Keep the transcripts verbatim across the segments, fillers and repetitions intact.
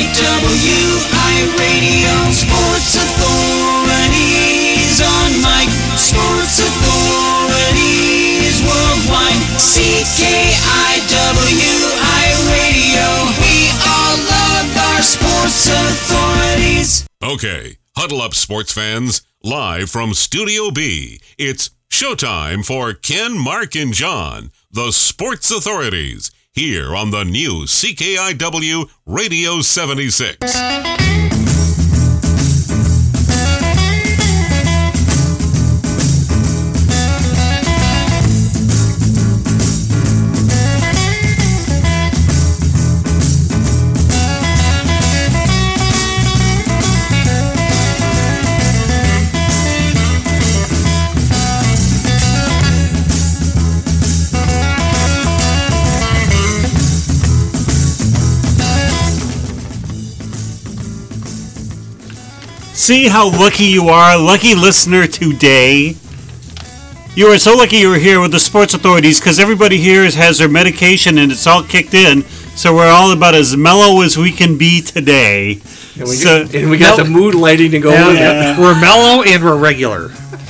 W iRadio. Sports authorities on mic. Sports authorities worldwide. C K I W iRadio. We all love our sports authorities. Okay, huddle up, sports fans. Live from Studio B, it's showtime for Ken, Mark, and John, the Sports Authorities, here on the new C K I W Radio seventy-six. See how lucky you are, lucky listener today. You are so lucky you were here with the Sports Authorities because everybody here has their medication and it's all kicked in. So we're all about as mellow as we can be today. And we, so, get, and we got mel- the mood lighting to go yeah, with yeah. it. We're mellow and we're regular.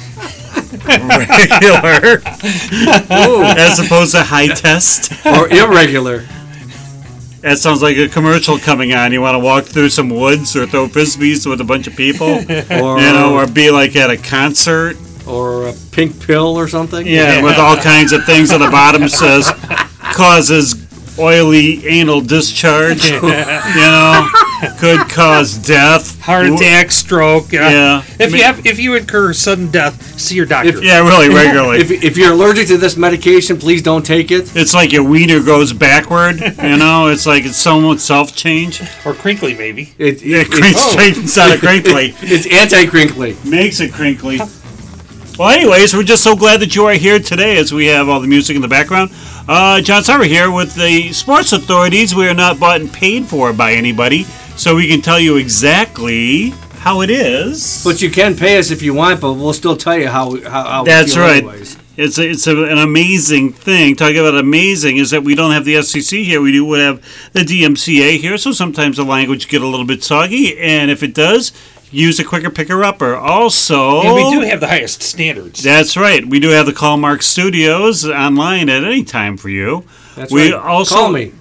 Regular. As opposed to high test. Or irregular. That sounds like a commercial coming on. You want to walk through some woods or throw frisbees with a bunch of people, or you know, or be like at a concert, or a pink pill or something. Yeah, yeah. With all kinds of things on the bottom says causes oily anal discharge. You know, could cause death, heart attack, stroke. Uh, yeah. If I mean, you have, if you incur sudden death, see your doctor. If, yeah, really regularly. If, if you're allergic to this medication, please don't take it. It's like your wiener goes backward. You know, it's like it's somewhat self change or crinkly maybe. It, it, it crinkly oh. straightens out of crinkly. It, it's anti-crinkly. Makes it crinkly. Well, anyways, we're just so glad that you are here today as we have all the music in the background. Uh, John Summer here with the Sports Authorities. We are not bought and paid for by anybody, so we can tell you exactly how it is. But you can pay us if you want, but we'll still tell you how, how, how That's we feel right. anyways. It's a, it's a, an amazing thing. Talking about amazing is that we don't have the S E C here. We do have the D M C A here, so sometimes the language get a little bit soggy, and if it does, use a quicker picker-upper. Also, and we do have the highest standards. That's right. We do have the Callmark Studios online at any time for you. That's we right. Also, call me.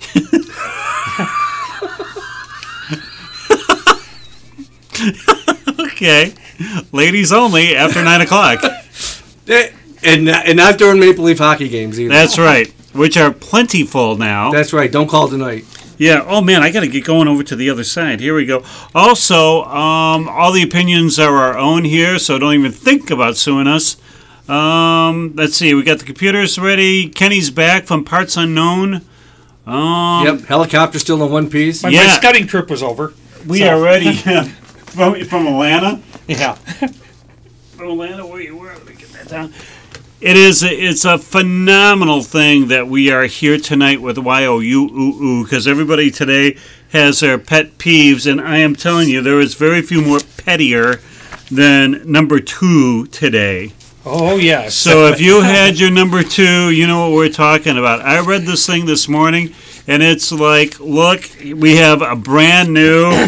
Okay. Ladies only after nine o'clock. And, and not during Maple Leaf hockey games either. That's right. Which are plentiful now. That's right. Don't call tonight. Yeah. Oh, man, I got to get going over to the other side. Here we go. Also, um, all the opinions are our own here, so don't even think about suing us. Um, let's see. We got the computers ready. Kenny's back from Parts Unknown. Um, yep. Helicopter still in one piece. My, yeah. my scouting trip was over. We so. are ready. from, from Atlanta? Yeah. From Atlanta? Where, where did we get that down? It is. A, it's a phenomenal thing that we are here tonight with Y O U because everybody today has their pet peeves, and I am telling you, there is very few more pettier than number two today. Oh, yes. So if you had your number two, you know what we're talking about. I read this thing this morning, and it's like, look, we have a brand new...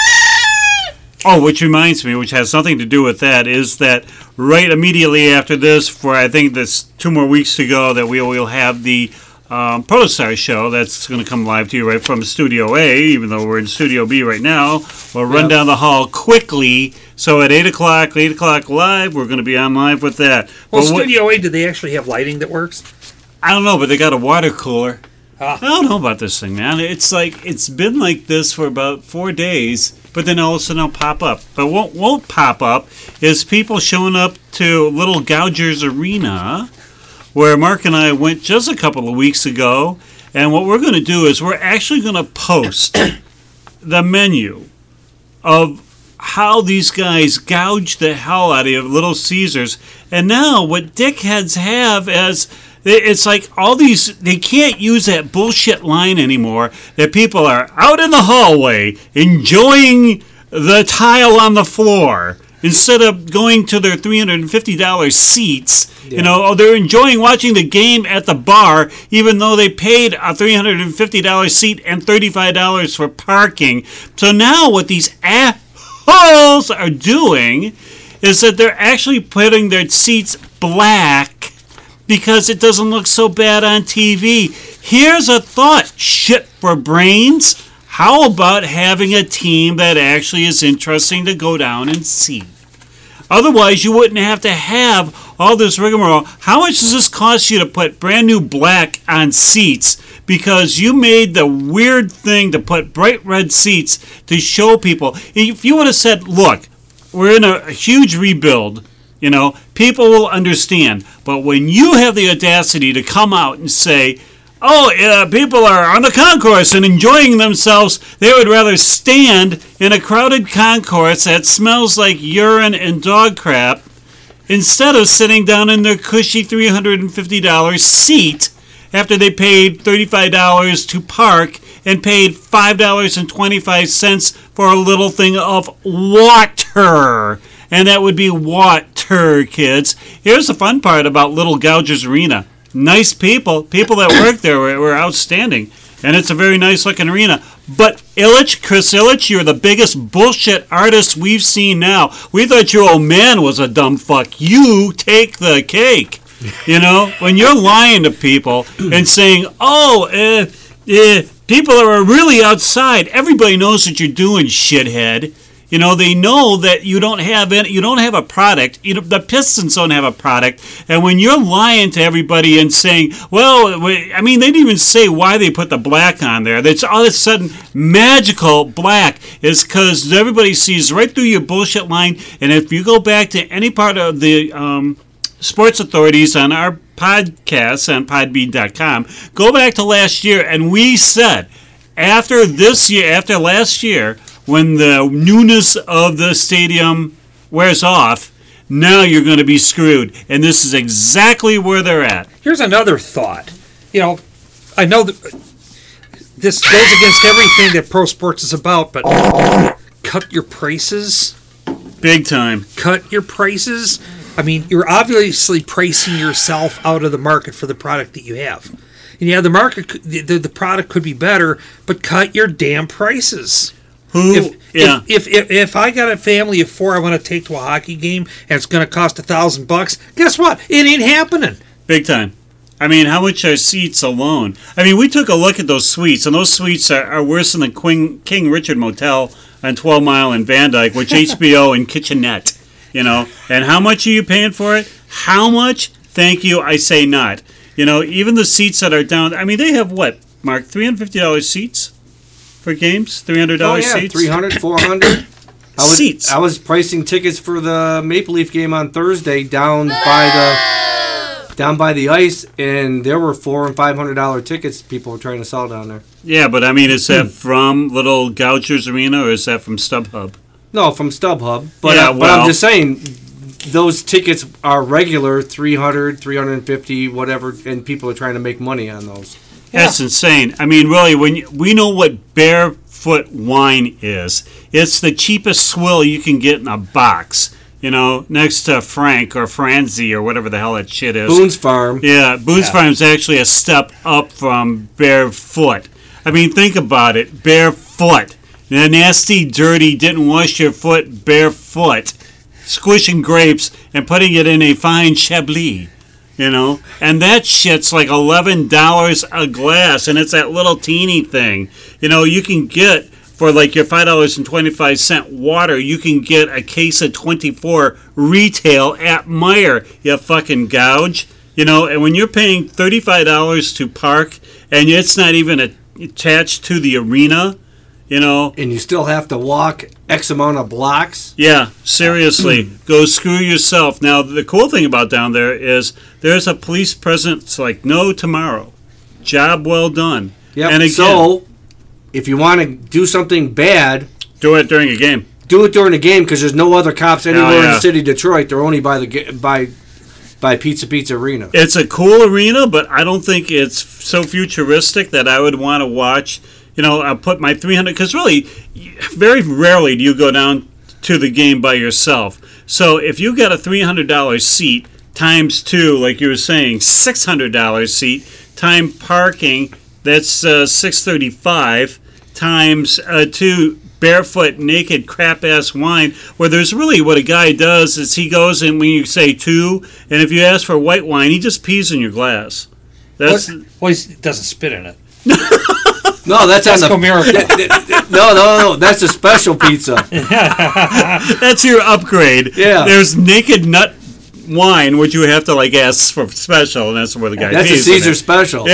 Oh, which reminds me, which has nothing to do with that, is that right immediately after this, for I think this two more weeks to go, that we will have the um, Protostar show that's going to come live to you right from Studio A, even though we're in Studio B right now. We'll run yep. down the hall quickly. So at eight o'clock, eight o'clock live, we're going to be on live with that. Well, but Studio what, A, do they actually have lighting that works? I don't know, but they got a water cooler. Ah. I don't know about this thing, man. It's like, it's been like this for about four days. But then all of a sudden it'll pop up. But what won't pop up is people showing up to Little Gougers Arena, where Mark and I went just a couple of weeks ago. And what we're going to do is we're actually going to post the menu of how these guys gouge the hell out of Little Caesars. And now what dickheads have as... It's like all these, they can't use that bullshit line anymore that people are out in the hallway enjoying the tile on the floor instead of going to their three hundred fifty dollars seats. You know, oh, they're enjoying watching the game at the bar, even though they paid a three hundred fifty dollars seat and thirty-five dollars for parking. So now what these assholes are doing is that they're actually putting their seats black because it doesn't look so bad on T V. Here's a thought, shit for brains. How about having a team that actually is interesting to go down and see? Otherwise, you wouldn't have to have all this rigmarole. How much does this cost you to put brand new black on seats because you made the weird thing to put bright red seats to show people? If you would have said, look, we're in a, a huge rebuild, you know, people will understand. But when you have the audacity to come out and say, oh, uh, people are on the concourse and enjoying themselves, they would rather stand in a crowded concourse that smells like urine and dog crap instead of sitting down in their cushy three hundred fifty dollars seat after they paid thirty-five dollars to park and paid five dollars and twenty-five cents for a little thing of water. And that would be water, kids. Here's the fun part about Little Gougers Arena. Nice people. People that work there were, were outstanding. And it's a very nice looking arena. But Illich, Chris Illich, you're the biggest bullshit artist we've seen now. We thought your old man was a dumb fuck. You take the cake. You know, when you're lying to people and saying, oh, uh, uh, people are really outside. Everybody knows what you're doing, shithead. You know, they know that you don't have any, you don't have a product. You know, the Pistons don't have a product. And when you're lying to everybody and saying, well, I mean, they didn't even say why they put the black on there. That's all of a sudden magical black is because everybody sees right through your bullshit line. And if you go back to any part of the um, sports authorities on our podcasts on podbean dot com, go back to last year, and we said after this year, after last year, when the newness of the stadium wears off, now you're going to be screwed. And this is exactly where they're at. Here's another thought. You know, I know that this goes against everything that pro sports is about, but cut your prices. Big time. Cut your prices. I mean, you're obviously pricing yourself out of the market for the product that you have. And yeah, the market, could- the, the product could be better, but cut your damn prices. Who? If, yeah. if, if, if if I got a family of four I want to take to a hockey game and it's going to cost a thousand bucks, guess what? It ain't happening. Big time. I mean, how much are seats alone? I mean, we took a look at those suites, and those suites are, are worse than the Queen, King Richard Motel on twelve Mile in Van Dyke, which H B O and Kitchenette, you know. And how much are you paying for it? How much? Thank you, I say not. You know, even the seats that are down, I mean, they have what, Mark, three hundred fifty dollars seats? For games, three hundred dollars Oh, yeah, seats? three hundred, four hundred. I was, Seats. I was pricing tickets for the Maple Leaf game on Thursday down by the down by the ice, and there were four and five hundred dollar tickets people were trying to sell down there. Yeah, but I mean, is that from Little Gougers Arena or is that from StubHub? No, from StubHub. But, Yeah, uh, but well- I'm just saying, those tickets are regular three hundred, three fifty, whatever, and people are trying to make money on those. That's insane. I mean, really, when you, we know what barefoot wine is, it's the cheapest swill you can get in a box. You know, next to Frank or Franzi or whatever the hell that shit is. Boone's Farm. Yeah, Boone's Farm is actually a step up from barefoot. I mean, think about it. Barefoot. The nasty, dirty, didn't wash your foot barefoot. Squishing grapes and putting it in a fine Chablis. You know, and that shit's like eleven dollars a glass, and it's that little teeny thing. You know, you can get, for like your five dollars and twenty-five cents water, you can get a case of twenty-four retail at Meijer, you fucking gouge. You know, and when you're paying thirty-five dollars to park, and it's not even a, attached to the arena, you know. And you still have to walk X amount of blocks. Yeah, seriously, go screw yourself. Now, the cool thing about down there is there's a police presence like no tomorrow. Job well done. Yep. And again, So, if you want to do something bad, do it during a game. do it during the game because there's no other cops anywhere in yeah. the city of Detroit. They're only by the ga- by by Pizza Pizza Arena. It's a cool arena, but I don't think it's so futuristic that I would want to watch. You know, I put my three hundred, because really, very rarely do you go down to the game by yourself. So if you got a three hundred dollars seat times two, like you were saying, six hundred dollars seat, time parking, that's uh, six thirty-five, times uh, two barefoot, naked, crap-ass wine, where there's really what a guy does is he goes and when you say two, and if you ask for white wine, he just pees in your glass. That's Well, well, he doesn't spit in it. No, that's on the. Tesco Miracle. th- th- th- no, no, no. That's a special pizza. that's your upgrade. Yeah. There's naked nut wine, which you have to like ask for special, and that's where the guy That's a pees in Caesar it. special.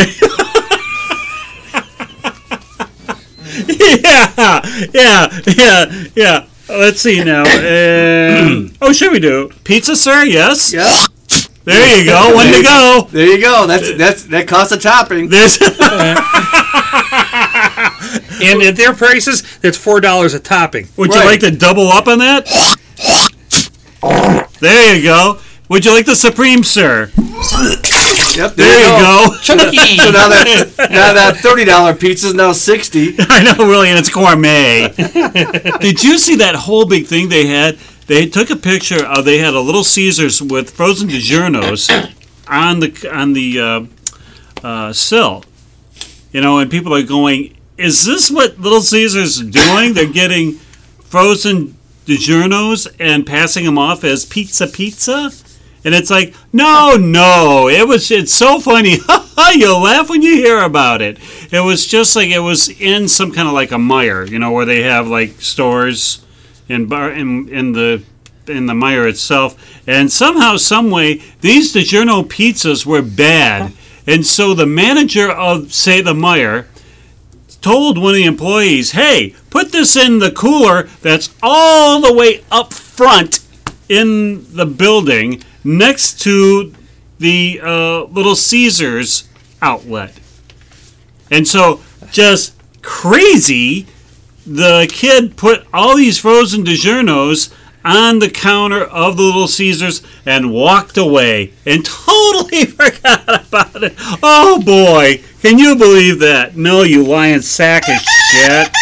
yeah, yeah, yeah, yeah. Let's see now. Uh, oh, should we do pizza, sir? Yes. Yeah. There you go. One to go. There you go. That's that's that costs a topping. There's And at their prices, that's four dollars a topping. Would you Right. like to double up on that? There you go. Would you like the Supreme, sir? Yep. There, There you go. Chunky. So now that now that thirty dollar pizza is now sixty. I know, really, and it's gourmet. Did you see that whole big thing they had? They took a picture of. They had a Little Caesars with frozen DiGiorno's on the on the uh, uh, sill. You know, and people are going, "Is this what Little Caesars is doing? They're getting frozen DiGiorno's and passing them off as pizza, pizza." And it's like, no, no, it was. It's so funny. You'll laugh when you hear about it. It was just like it was in some kind of like a Meijer, you know, where they have like stores in bar in in the in the Meijer itself. And somehow, some way, these DiGiorno pizzas were bad, and so the manager of say the Meijer told one of the employees, "Hey, put this in the cooler that's all the way up front in the building." Next to the uh, Little Caesars outlet. And so, just crazy, the kid put all these frozen DiGiorno's on the counter of the Little Caesars and walked away and totally forgot about it. Oh boy, can you believe that? No, you lying sack of shit.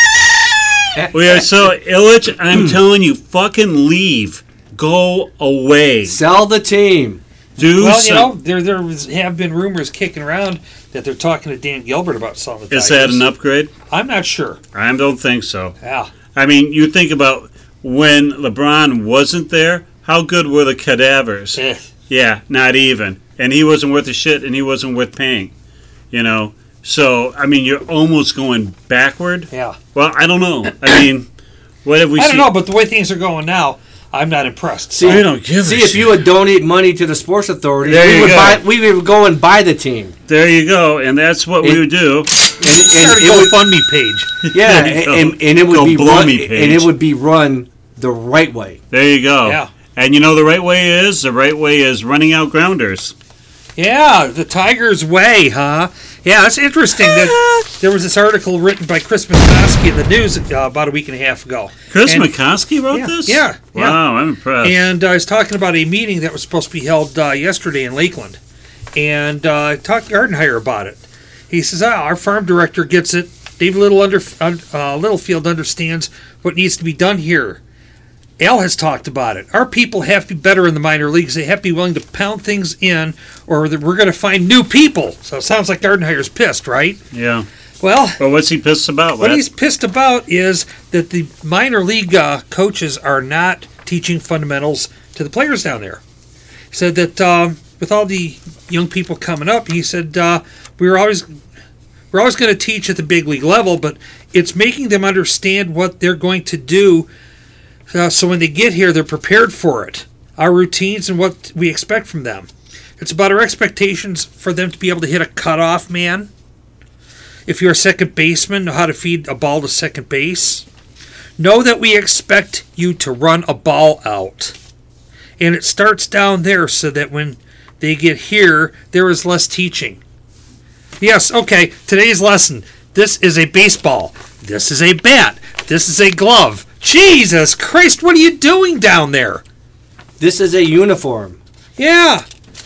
We are so Illich, I'm telling you, fucking leave. Go away. Sell the team. Do Well, some, you know, there there was- have been rumors kicking around that they're talking to Dan Gilbert about selling the Is that Tigers. an upgrade? I'm not sure. I don't think so. Yeah. I mean, you think about when LeBron wasn't there, how good were the cadavers? Eh. Yeah, not even. And he wasn't worth a shit, and he wasn't worth paying. You know? So, I mean, you're almost going backward. Yeah. Well, I don't know. I mean, what have we I seen? don't know, but the way things are going now, I'm not impressed. See, I don't give a see shit. if you would donate money to the sports authority, There we you would go. buy. We would go and buy the team. There you go, and that's what we It- would do. And, Start and a it would, GoFundMe page. yeah, There you go. and, and it would Go be blow run, me and page. it would be run the right way. There you go. Yeah. And you know the right way is? The right way is running out grounders. Yeah, the Tigers way, huh? Yeah, it's interesting that there was this article written by Chris McCoskey in the news uh, about a week and a half ago. Chris And- McCoskey wrote Yeah, this? yeah, yeah. Wow, I'm impressed. And uh, I was talking about a meeting that was supposed to be held uh, yesterday in Lakeland. And uh, I talked to Gardenhire about it. He says, ah, our farm director gets it. Dave Little under, uh, Littlefield understands what needs to be done here. Al has talked about it. Our people have to be better in the minor leagues. They have to be willing to pound things in, or that we're going to find new people. So it sounds like Gardenhire's pissed, right? yeah. Well, Well, what's he pissed about? what What? he's pissed about is that the minor league uh, coaches are not teaching fundamentals to the players down there. He said that um, with all the young people coming up, he said uh, we were always we're always going to teach at the big league level, but it's making them understand what they're going to do, uh, so when they get here, they're prepared for it. Our routines and what we expect from them. It's about our expectations for them to be able to hit a cutoff man. If you're a second baseman, know how to feed a ball to second base. Know that we expect you to run a ball out. And it starts down there so that when they get here, there is less teaching. Yes, okay, today's lesson. This is a baseball. This is a bat. This is a glove. Jesus Christ, what are you doing down there? This is a uniform. Yeah.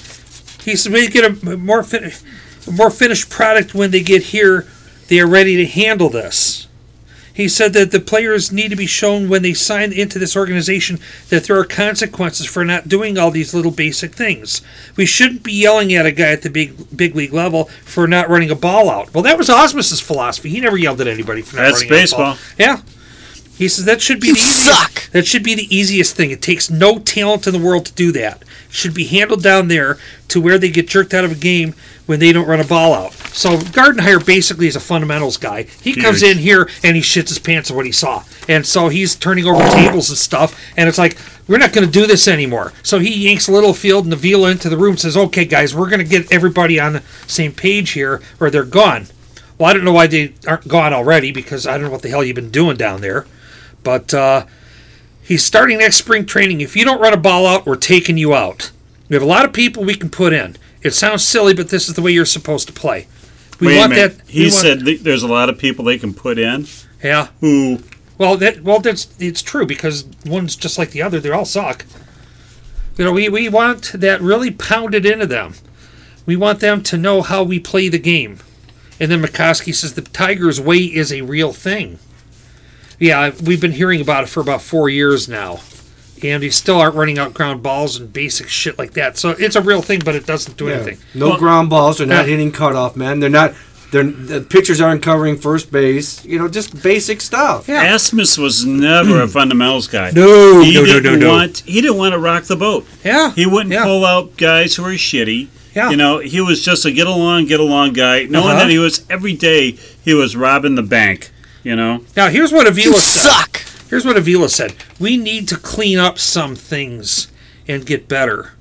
He said we get a more fin- a more finished product when they get here. They are ready to handle this. He said that the players need to be shown when they sign into this organization that there are consequences for not doing all these little basic things. We shouldn't be yelling at a guy at the big big league level for not running a ball out. Well, that was Osmus's philosophy. He never yelled at anybody for not That's running a baseball. ball. Yeah. He says that should be You the easiest, suck. that should be the easiest thing. It takes no talent in the world to do that. It should be handled down there to where they get jerked out of a game when they don't run a ball out. So Gardenhire basically is a fundamentals guy. He Huge. comes in here and he shits his pants at what he saw. And so he's turning over tables and stuff, and it's like, we're not going to do this anymore. So he yanks Littlefield and Avila into the room and says, okay, guys, we're going to get everybody on the same page here or they're gone. Well, I don't know why they aren't gone already because I don't know what the hell you've been doing down there. But uh, he's starting next spring training. If you don't run a ball out, we're taking you out. We have a lot of people we can put in. It sounds silly, but this is the way you're supposed to play. We Wait a want minute. that. He we want- said th- there's a lot of people they can put in "Yeah, who. well, that well, that's it's true because one's just like the other. They all suck. You know, we we want that really pounded into them. We want them to know how we play the game." And then McCoskey says the Tigers' way is a real thing. Yeah, we've been hearing about it for about four years now. And they still aren't running out ground balls and basic shit like that. So it's a real thing, but it doesn't do Yeah. anything. No Well- ground balls. They're not Yeah. hitting cutoff men. They're not. They're the pitchers aren't covering first base. You know, just basic stuff. Yeah. Asmus was never a fundamentals guy. No, he no, no, didn't no, no. want. He didn't want to rock the boat. Yeah. He wouldn't yeah. pull out guys who were shitty. Yeah. You know, he was just a get along, get along guy. Knowing Uh-huh. that he was every day he was robbing the bank. You know. Now, here's what Avila You said. suck. Here's what Avila said. We need to clean up some things and get better.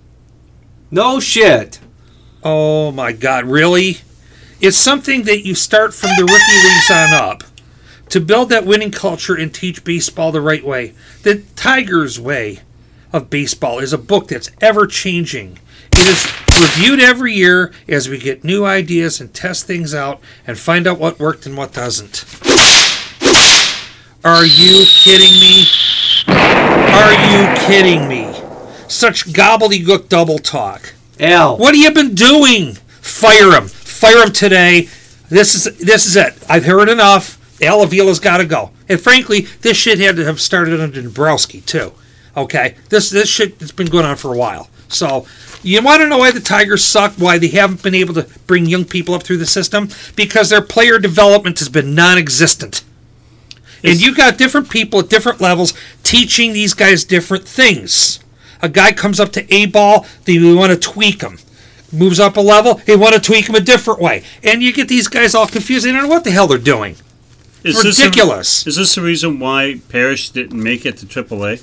No shit. Oh my God, really? It's something that you start from the rookie leagues on up to build that winning culture and teach baseball the right way. The Tigers' Way of Baseball is a book that's ever changing. It is reviewed every year as we get new ideas and test things out and find out what worked and what doesn't. Are you kidding me? Are you kidding me? Such gobbledygook double talk. Al. What have you been doing? Fire him. Fire him today. This is this is it. I've heard enough. Al Avila's got to go. And frankly, this shit had to have started under Dombrowski too. Okay, this this shit has been going on for a while. So you want to know why the Tigers suck? Why they haven't been able to bring young people up through the system? Because their player development has been non-existent. And you got different people at different levels teaching these guys different things. A guy comes up to A ball, they want to tweak him. Moves up a level, they want to tweak him a different way. And you get these guys all confused. They don't know what the hell they're doing. Is this ridiculous. a- is this the reason why Parrish didn't make it to triple A?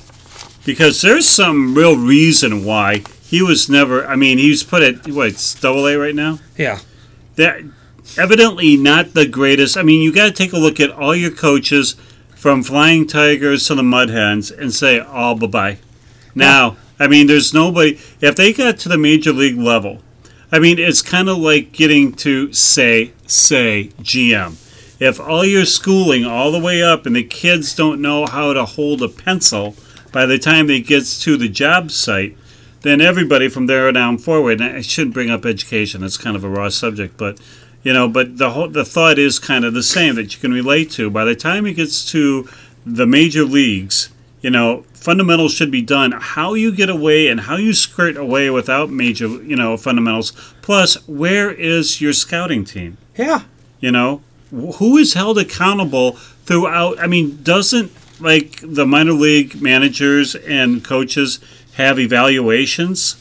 Because there's some real reason why he was never. I mean, he's put at what? It's double A right now. Yeah. That evidently not the greatest. I mean, you got to take a look at all your coaches from Flying Tigers to the Mud Hens and say, "Oh, bye bye." Now, I mean, there's nobody. If they got to the major league level, I mean, it's kind of like getting to say, say G M. If all your schooling all the way up and the kids don't know how to hold a pencil by the time they gets to the job site, then everybody from there down forward. And I shouldn't bring up education; it's kind of a raw subject, but you know, but the whole the thought is kind of the same that you can relate to. By the time it gets to the major leagues, you know, fundamentals should be done. How you get away and how you skirt away without major, you know, fundamentals. Plus, where is your scouting team? Yeah. You know, Wh- who is held accountable throughout? I mean, doesn't like the minor league managers and coaches have evaluations,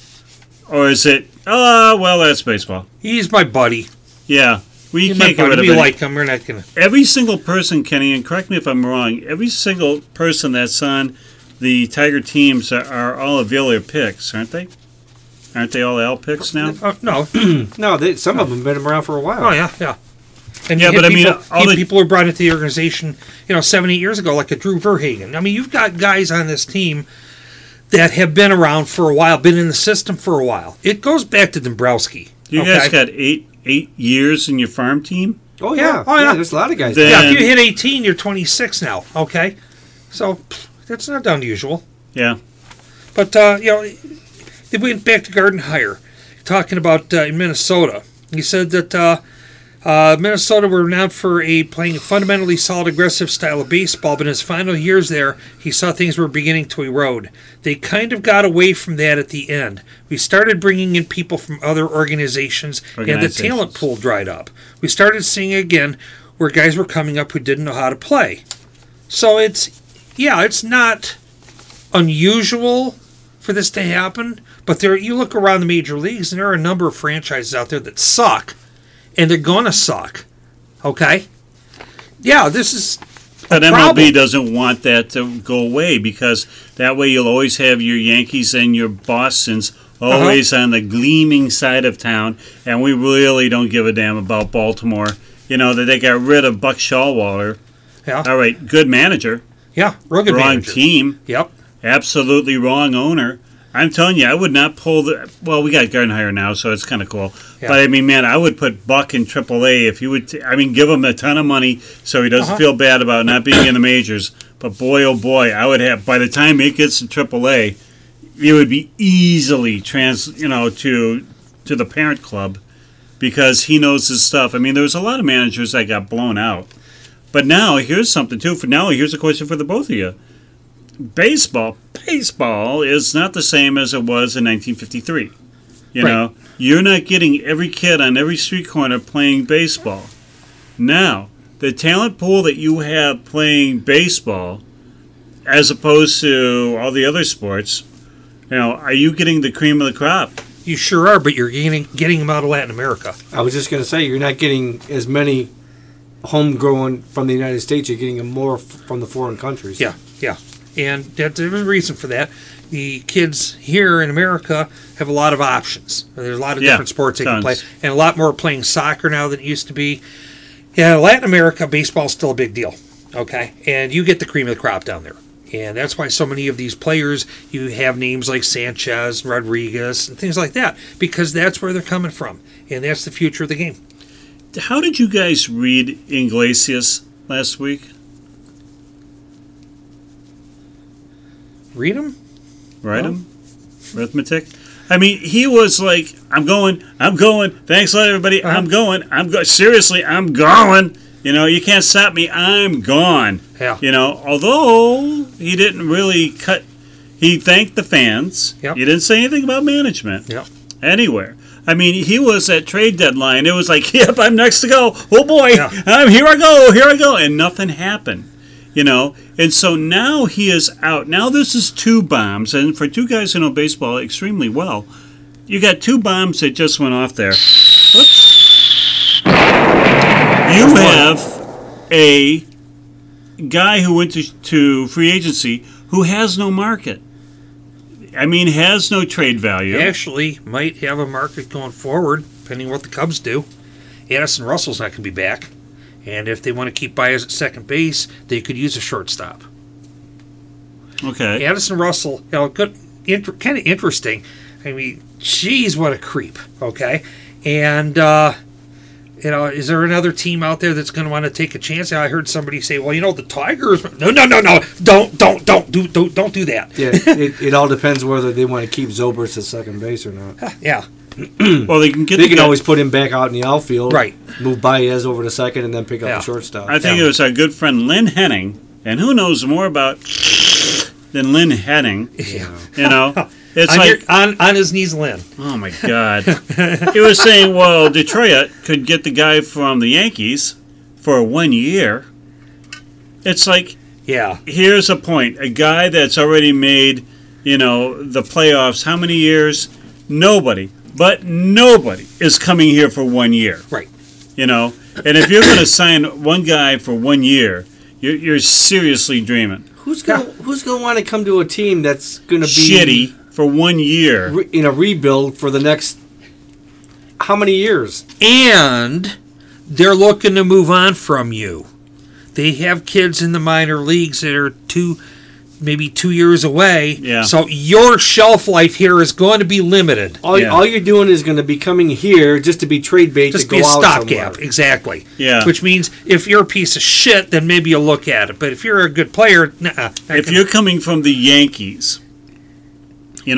or is it? Oh, well, that's baseball. He's my buddy. Yeah, we He's my can't get buddy. rid of We it. like him. We're not going to. Every single person, Kenny, and correct me if I'm wrong, every single person that's on the Tiger teams are, are all Avila picks, aren't they? Aren't they all Al picks now? Oh, no. No, they, some of them have been around for a while. Oh, yeah, yeah. And Yeah, you had but I mean, people, all you had the- people who were brought into the organization, you know, seven, eight years ago, like a Drew Verhagen. I mean, you've got guys on this team that have been around for a while, been in the system for a while. It goes back to Dombrowski. You okay? guys got eight eight years in your farm team? Oh Yeah, yeah. oh, yeah. There's a lot of guys. Then- Yeah, if And- you hit eighteen, you're twenty-six now. Okay, so pff, that's not unusual. Yeah. But uh, you know, they went back to Gardenhire, talking about uh, in Minnesota. He said that uh, Uh, Minnesota were renowned for a playing a fundamentally solid, aggressive style of baseball, but in his final years there, he saw things were beginning to erode. They kind of got away from that at the end. We started bringing in people from other organizations, and the Organizations. talent pool dried up. We started seeing again where guys were coming up who didn't know how to play. So it's, yeah, it's not unusual for this to happen, but there you look around the major leagues, and there are a number of franchises out there that suck. And they're going to suck. Okay? Yeah, this is a But M L B problem. doesn't want that to go away because that way you'll always have your Yankees and your Bostons always on the gleaming side of town, and we really don't give a damn about Baltimore. You know, that they got rid of Buck Showalter. Yeah, All right, good manager, yeah, real good wrong manager. team, Yep. absolutely wrong owner. I'm telling you, I would not pull the. Well, we got Gardenhire now, so it's kind of cool. Yeah. But I mean, man, I would put Buck in triple A if you would. T- I mean, give him a ton of money so he doesn't Uh-huh. feel bad about not being in the majors. But boy, oh boy, I would have. By the time it gets to triple A, it would be easily trans. You know, to to the parent club because he knows his stuff. I mean, there was a lot of managers that got blown out. But now here's something too. For now, here's a question for the both of you. Baseball, baseball is not the same as it was in nineteen fifty-three. You Right. know, you're not getting every kid on every street corner playing baseball. Now, the talent pool that you have playing baseball, as opposed to all the other sports, you know, are you getting the cream of the crop? You sure are, but you're getting getting them out of Latin America. I was just going to say, you're not getting as many homegrown from the United States. You're getting them more f- from the foreign countries. Yeah, yeah. And that's a reason for that. The kids here in America have a lot of options. There's a lot of Yeah, different sports they can play, tons. and a lot more playing soccer now than it used to be. Yeah, Latin America, baseball's still a big deal, okay? And you get the cream of the crop down there. And that's why so many of these players, you have names like Sanchez, Rodriguez, and things like that, because that's where they're coming from. And that's the future of the game. How did you guys read Iglesias last week? Read them? Write him? Arithmetic? I mean, he was like, I'm going, I'm going. Thanks a lot, everybody. I'm going. I'm go- Seriously, I'm going. You know, you can't stop me. I'm gone. Yeah. You know, although he didn't really cut, he thanked the fans. Yep. He didn't say anything about management Yep. anywhere. I mean, he was at trade deadline. It was like, yep, I'm next to go. Oh boy, Yeah. um, here I go, here I go, and nothing happened. You know, and so now he is out. Now this is two bombs, and for two guys who know baseball extremely well, you got two bombs that just went off there. Oops. You have a guy who went to, to free agency who has no market. I mean, has no trade value. Actually, might have a market going forward, depending on what the Cubs do. Addison Russell's not going to be back. And if they want to keep Baez at second base, they could use a shortstop. Okay. Addison Russell, you know, good, inter, kind of interesting. I mean, geez, what a creep. Okay, and uh, you know, is there another team out there that's going to want to take a chance? I heard somebody say, "Well, you know, the Tigers." No, no, no, no! Don't, don't, don't do, don't, don't do that. Yeah, it, it all depends whether they want to keep Zobrist at second base or not. Yeah, Well, they can get. They the can guy- always put him back out in the outfield, Right. Move Baez over to second, and then pick up Yeah. the shortstop. I think Yeah. it was our good friend Lynn Henning, and who knows more about than Lynn Henning? yeah. You know, it's on, like, your, on on his knees, Lynn. oh my God. He was saying, well, Detroit could get the guy from the Yankees for one year. It's like, Yeah, here's a point: a guy that's already made, you know, the playoffs. How many years? Nobody, but nobody is coming here for one year. right. You know, and if you're going to sign one guy for one year, you're, you're seriously dreaming. Who's gonna Who's gonna want to come to a team that's gonna be Shitty for one year. re- in a rebuild for the next how many years? And they're looking to move on from you. They have kids in the minor leagues that are two, maybe two years away. Yeah. So your shelf life here is going to be limited. All, Yeah. all you're doing is going to be coming here just to be trade bait Just to go be a out stopgap, somewhere. exactly. Yeah. Which means if you're a piece of shit, then maybe you'll look at it. But if you're a good player, nah. If you're coming from the Yankees, you know,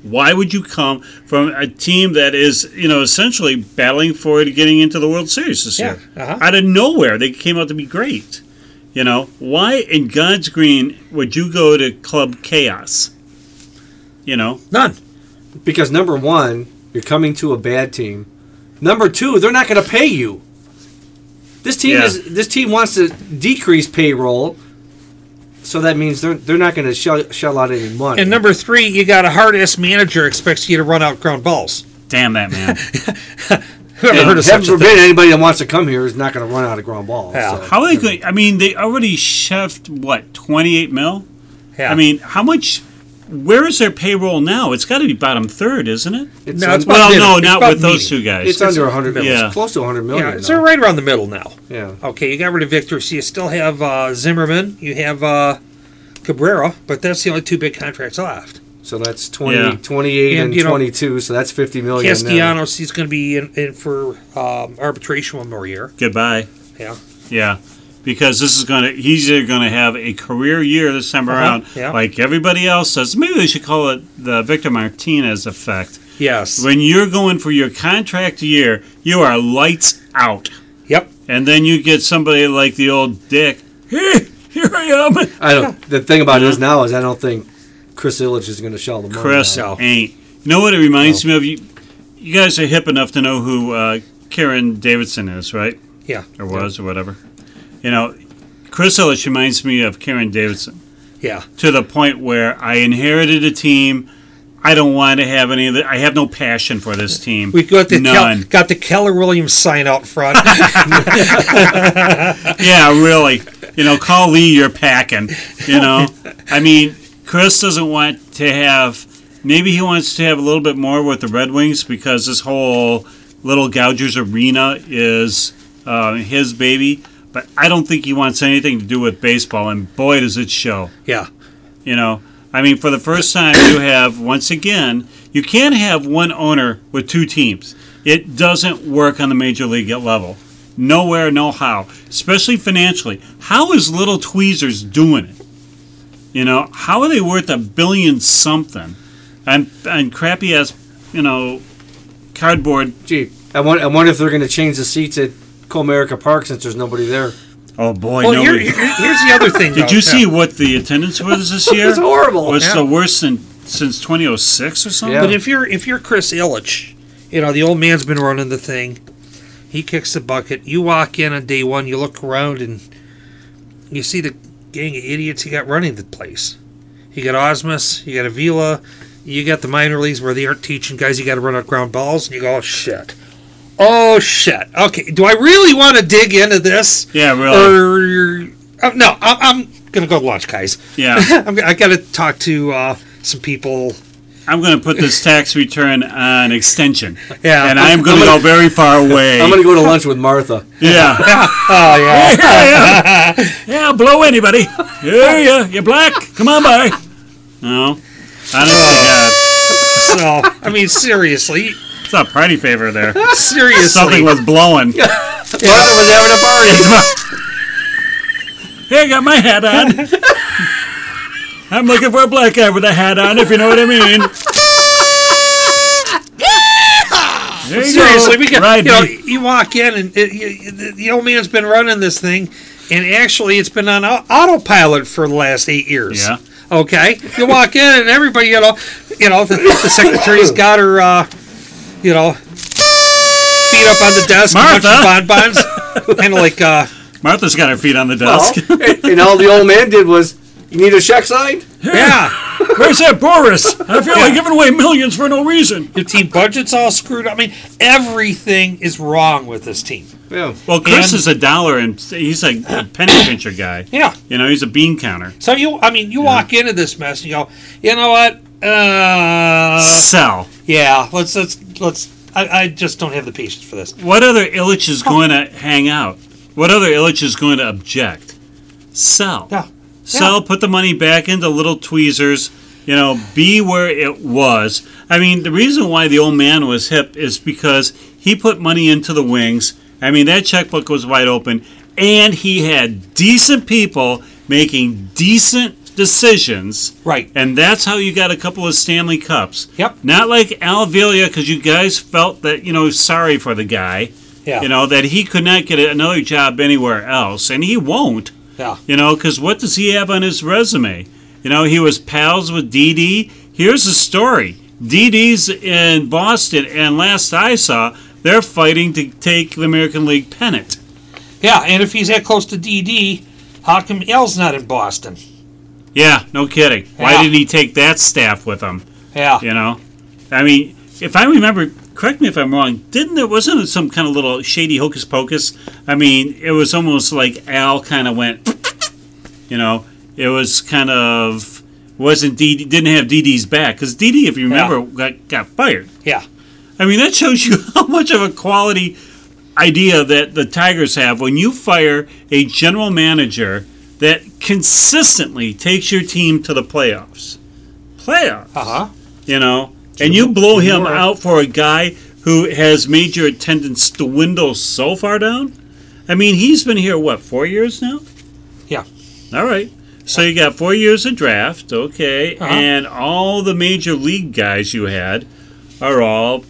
Why would you come from a team that is, you know, essentially battling for getting into the World Series this Yeah, year? uh-huh. Out of nowhere, they came out to be great. You know, why in God's green would you go to Club Chaos? You know, None. Because number one, you're coming to a bad team. Number two, they're not going to pay you. This team Yeah. is this team wants to decrease payroll, so that means they're they're not going to shell, shell out any money. And number three, you got a hard ass manager expects you to run out ground balls. damn that man. Whoever And heard of heaven such a forbid thing? anybody that wants to come here is not going to run out of ground balls. Yeah. so. How are they going? I mean, they already shoved what twenty-eight mil. Yeah. I mean, how much? Where is their payroll now? It's got to be bottom third, isn't it? It's No, un- it's about Well, middle. no, It's not about with those median. two guys. it's under one hundred million. Yeah. It's close to one hundred million. Yeah, now. so right around the middle now. Yeah. Okay, you got rid of Victor, so you still have uh, Zimmerman, you have uh, Cabrera, but that's the only two big contracts left. So that's twenty, Yeah. twenty-eight And, and you know, twenty-two, so that's fifty million. now. Castellanos, he's going to be in, in for um, arbitration one more year. Goodbye. Yeah. Yeah, because this is gonna. He's either gonna have a career year this time Uh-huh, around, yeah. like everybody else does. Maybe they should call it the Victor Martinez effect. Yes. When you're going for your contract year, you are lights out, Yep. and then you get somebody like the old Dick. Hey, here I am. I don't. The thing about it is now is I don't think Chris Illich is going to shell the money. Chris out. ain't. You know what it reminds me of? You, you guys are hip enough to know who uh, Karen Davidson is, right? Yeah. Or was, or whatever. You know, Chris Illich reminds me of Karen Davidson. Yeah. To the point where I inherited a team. I don't want to have any of the. I have no passion for this team. We got the none. Kel- got the Keller Williams sign out front. Yeah, really. You know, call Lee. You're packing. You know, I mean, Chris doesn't want to have. Maybe he wants to have a little bit more with the Red Wings because this whole Little Gougers Arena is uh, his baby. But I don't think he wants anything to do with baseball. And boy, does it show. Yeah. You know, I mean, for the first time, you have, once again, you can't have one owner with two teams. It doesn't work on the major league level. Nowhere, no how. Especially financially. How is Little Tweezers doing it? You know, how are they worth a billion something? And, and crappy ass, you know, cardboard. Gee, I wonder, I wonder if they're going to change the seats at Comerica Park since there's nobody there. Oh, boy. Well, here, nobody. here- here's the other thing. Did though. you see what the attendance was this year? It's horrible. Was Yeah. the worst in, since two thousand six or something? Yeah. But if you're if you're Chris Illich, you know the old man's been running the thing. He kicks the bucket. You walk in on day one. You look around and you see the gang of idiots he got running the place. You got Osmus. You got Avila. You got the minor leagues where they aren't teaching guys. You got to run out ground balls. And you go, oh shit, oh shit. Okay, do I really want to dig into this? Yeah, really. Or uh, no, I'm, I'm gonna go lunch, guys. Yeah. I'm, I got to talk to uh, some people. I'm going to put this tax return on extension. Yeah. And I'm going to go very far away. I'm going to go to lunch with Martha. Yeah. Oh yeah. yeah, yeah. Yeah, blow anybody. Yeah, yeah. You're black. Come on by. No. Honestly, God. So, I mean, seriously, It's a party favor there. seriously. Something was blowing. Martha was having a party. Hey, I got my hat on. I'm looking for a black guy with a hat on, if you know what I mean. There you Seriously, go. we got Right, you know, me. you walk in and it, you, the, the old man's been running this thing, and actually it's been on au- autopilot for the last eight years. Yeah. Okay. You walk in and everybody, you know, you know, the, the secretary's got her, uh, you know, feet up on the desk, a bunch Martha. of bonbons, kind of like, uh, Martha's got her feet on the desk. and, and all the old man did was, you need a check signed? yeah. Where's that Boris? I feel like giving away millions for no reason. Your team budget's all screwed up. I mean, everything is wrong with this team. Yeah. Well, Chris And- is a dollar, and he's a penny pincher guy. Yeah. You know, he's a bean counter. So you, I mean, you walk into this mess and you go, you know what? Uh, Sell. yeah, let's let's let's. I, I just don't have the patience for this. What other Illich is going to hang out? What other Illich is going to object? Sell. Yeah. Sell, put the money back into Little Tweezers, you know, be where it was. I mean, the reason why the old man was hip is because he put money into the Wings. I mean, that checkbook was wide open, and he had decent people making decent decisions. Right. And that's how you got a couple of Stanley Cups. Yep. Not like Al Avila, because you guys felt that, you know, sorry for the guy. Yeah. You know, that he could not get another job anywhere else. And he won't. Yeah. You know, because what does he have on his resume? You know, he was pals with Didi. Here's the story. Didi's in Boston, and last I saw, they're fighting to take the American League pennant. Yeah, and if he's that close to D D, how come L's not in Boston? Yeah, no kidding. Why Yeah. didn't he take that staff with him? Yeah. You know? I mean, if I remember, correct me if I'm wrong, didn't there, wasn't it some kind of little shady hocus pocus? I mean, it was almost like Al kind of went, you know, it was kind of, wasn't Didi, didn't have Didi's back. Because Didi, if you remember, got, got fired. Yeah. I mean, that shows you how much of a quality idea that the Tigers have when you fire a general manager that consistently takes your team to the playoffs. Playoffs. Uh-huh. You know, and you blow Jim him Mora. out for a guy who has made your attendance dwindle so far down. I mean, he's been here, what, four years now? Yeah. All right. So you got four years of draft, okay, Uh-huh. and all the major league guys you had are all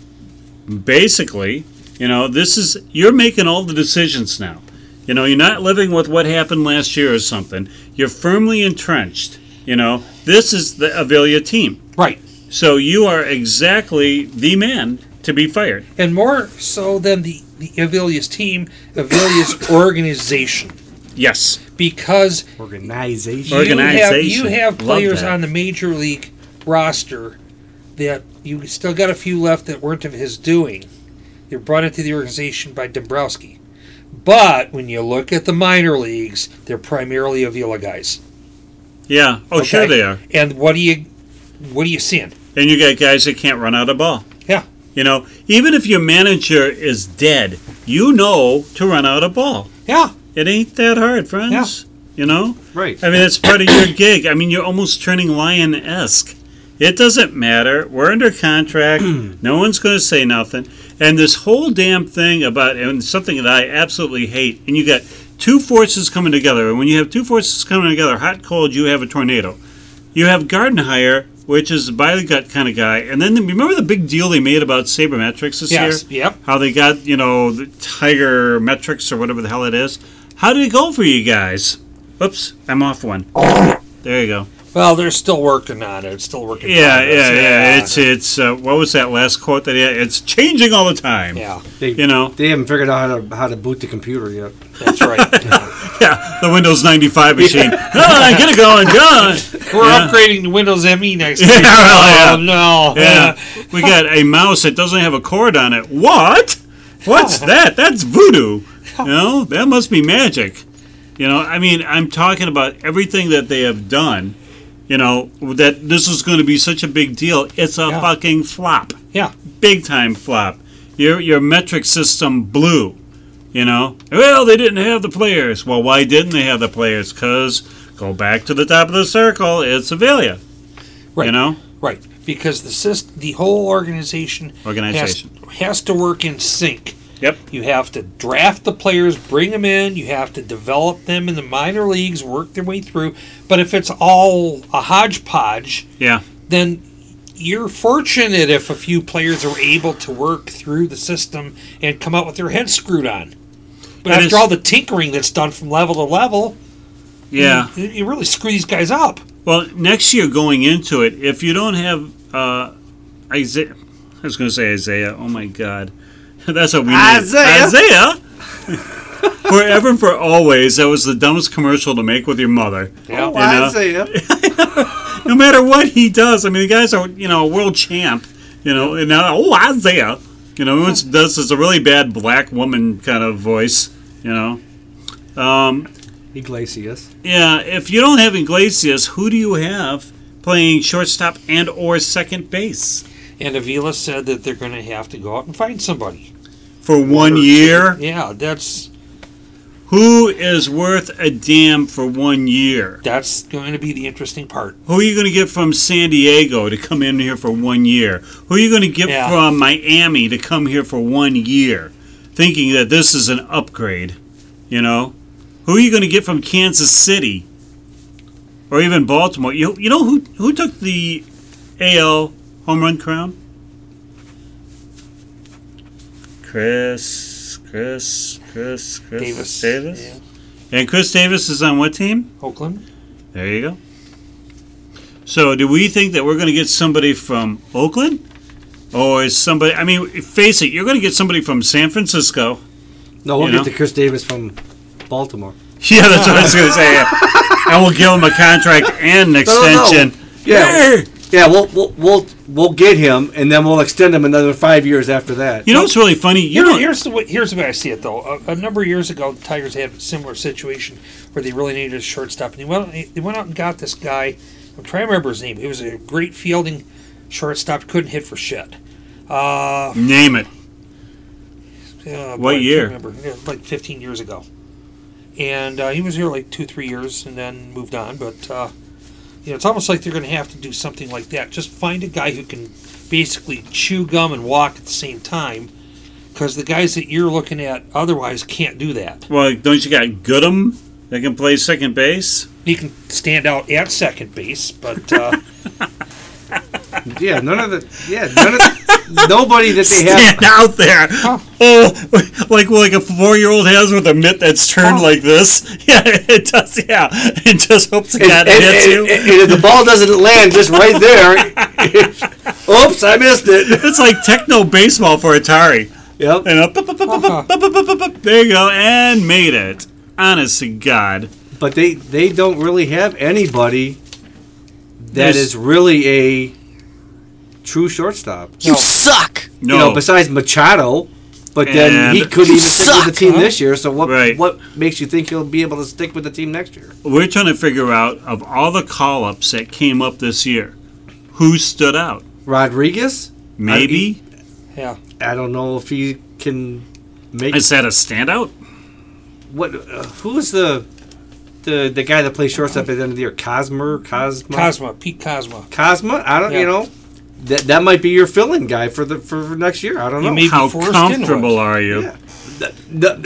basically, you know, this is, you're making all the decisions now. You know, you're not living with what happened last year or something. You're firmly entrenched. You know, this is the Avila team. Right. So you are exactly the man to be fired. And more so than the, the Avilia's team, Avilia's organization. Yes. Because Organization. Organ- you have, Organization. you have Love players that. on the major league roster that you still got a few left that weren't of his doing. They were brought into the organization by Dombrowski. But when you look at the minor leagues, they're primarily Avila guys. Yeah. Oh, Okay? sure they are. And what do you what are you seeing? And you got guys that can't run out a ball. Yeah. You know, even if your manager is dead, you know to run out a ball. Yeah. It ain't that hard, friends. You know? Right. I mean, it's part of your gig. I mean, you're almost turning lion-esque. It doesn't matter. We're under contract. No one's going to say nothing. And this whole damn thing about, and something that I absolutely hate, and you got two forces coming together. And when you have two forces coming together, hot, cold, you have a tornado. You have Gardenhire, which is a by-the-gut kind of guy. And then remember the big deal they made about sabermetrics this Yes. year? Yep. How they got, you know, the Tiger Metrics or whatever the hell it is. How did it go for you guys? Oops, I'm off one. There you go. Well, they're still working on it. It's still working. Yeah, progress. yeah, yeah. It's it's uh, what was that last quote that he had? It's changing all the time. yeah. They, You know. they haven't figured out how to how to boot the computer yet. That's right. Yeah. Yeah, the Windows ninety-five machine. Oh, get it going, go. We're Yeah. upgrading to Windows M E next Yeah, week. well, Oh no. Yeah, we got a mouse that doesn't have a cord on it. What? What's that? That's voodoo. You know, that must be magic. You know, I mean, I'm talking about everything that they have done. You know, that this is going to be such a big deal. It's a Yeah. fucking flop. Yeah. Big time flop. Your your metric system blew. You know, well, they didn't have the players. Well, why didn't they have the players? Because go back to the top of the circle. It's Avila. Right. You know, Right. Because the syst- the whole organization, Organization. Has, has to work in sync. Yep. You have to draft the players, bring them in. You have to develop them in the minor leagues, work their way through. But if it's all a hodgepodge, Yeah. then you're fortunate if a few players are able to work through the system and come out with their heads screwed on. But That after is- all the tinkering that's done from level to level, Yeah. you, you really screw these guys up. Well, next year going into it, if you don't have uh, Isaiah, I was going to say Isaiah. Oh my God, that's what we need. Isaiah? Isaiah. Forever and for always. That was the dumbest commercial to make with your mother. Yeah. You know? Isaiah. No matter what he does, I mean, the guy's a you know a world champ. You know, and now oh Isaiah. You know, he once does this a really bad black woman kind of voice. You know. Um, Iglesias. Yeah, if you don't have Iglesias, who do you have playing shortstop and or second base And Avila said that they're going to have to go out and find somebody. for one year? Yeah, that's Who is worth a damn for one year? that's going to be the interesting part. Who are you going to get from San Diego to come in here for one year? Who are you going to get Yeah. from Miami to come here for one year, thinking that this is an upgrade? You know, who are you going to get from Kansas City? or even Baltimore. You you know who who took the A L home run crown? Chris, Chris, Chris, Chris Davis. Davis. Yeah. And Chris Davis is on what team? Oakland. There you go. So, do we think that we're going to get somebody from Oakland, or is somebody? I mean, face it, you're going to get somebody from San Francisco. No, we'll You get know? the Chris Davis from Baltimore. Yeah, that's what I was going to say. And we'll give him a contract and an No, no, no. extension. Yeah, Hey! yeah. We'll we'll we'll we'll get him, and then we'll extend him another five years after that. You know what's really funny? You Here, know, here's the way, here's the way I see it though. A, a number of years ago, the Tigers had a similar situation where they really needed a shortstop, and they went they went out and got this guy. I'm trying to remember his name. He was a great fielding shortstop. Couldn't hit for shit. Uh, name it. uh, What boy, I can't year? Remember Yeah, like fifteen years ago, and uh, he was here like two, three years, and then moved on. But uh, you know, it's almost like they're going to have to do something like that. Just find a guy who can basically chew gum and walk at the same time, because the guys that you're looking at otherwise can't do that. Well, don't you got Goodham that can play second base? He can stand out at second base, but uh, Yeah, none of the yeah none of the, nobody that they have. Stand out there. Oh, like like a four-year-old has with a mitt that's turned Oh. like this. Yeah, it does. Yeah, and just hopes the And, God and- hits and- you. and if the ball doesn't land just right there, oops, I missed it. It's like techno baseball for Atari. Yep. And up, up, up, up, up, up, up, up, up, up. There you go, and made it. Honest to God. But they they don't really have anybody that There's- is really a true shortstop. You suck. No. You know, besides Machado, but then And- he couldn't You even stick with the suck, team huh? this year. So what Right. what makes you think he'll be able to stick with the team next year? We're trying to figure out, of all the call-ups that came up this year, who stood out? Rodriguez? Maybe? yeah. I don't know if he can make. Is that a standout? What? Uh, who is the the the guy that plays shortstop at the end of the year? Cosmer, Cosma, Cosma, Pete Cosma. Cosma. I don't. Yeah. You know, that that might be your fill-in guy for the for, for next year. I don't He know. may be How Forrest comfortable Inwood. are you? Yeah. The- the-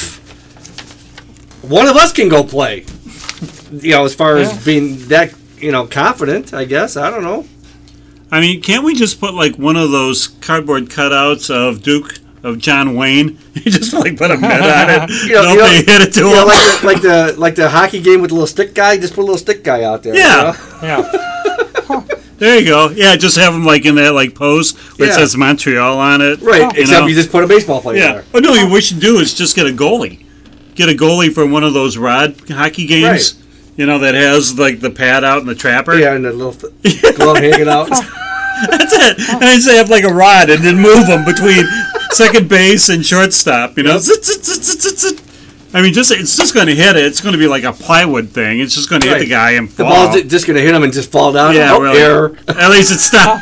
one of us can go play. You know, as far Yeah. as being that you know confident, I guess. I don't know. I mean, can't we just put like one of those cardboard cutouts of Duke of John Wayne? You just like put a mitt on it. You know, you Nobody know- hit it to You know, him. like the, like the like the hockey game with the little stick guy. Just put a little stick guy out there. you Yeah. know? Yeah. There you go. Yeah, just have him like in that like pose where Yeah. it says Montreal on it. Right. You Except know? you just put a baseball player Yeah. there. Oh no, what you should do is just get a goalie. Get a goalie for one of those rod hockey games. Right. You know, that has like the pad out and the trapper. Yeah, and the little th- glove hanging out. That's it. And then they have like a rod and then move them between second base and shortstop. You know, Zit, zit, zit, zit, zit, zit. I mean, just it's just going to hit it. It's going to be like a plywood thing. It's just going to hit Right. the guy and The fall. ball's ju- just going to hit him and just fall down. Yeah, oh, really. error. At least it's stopped.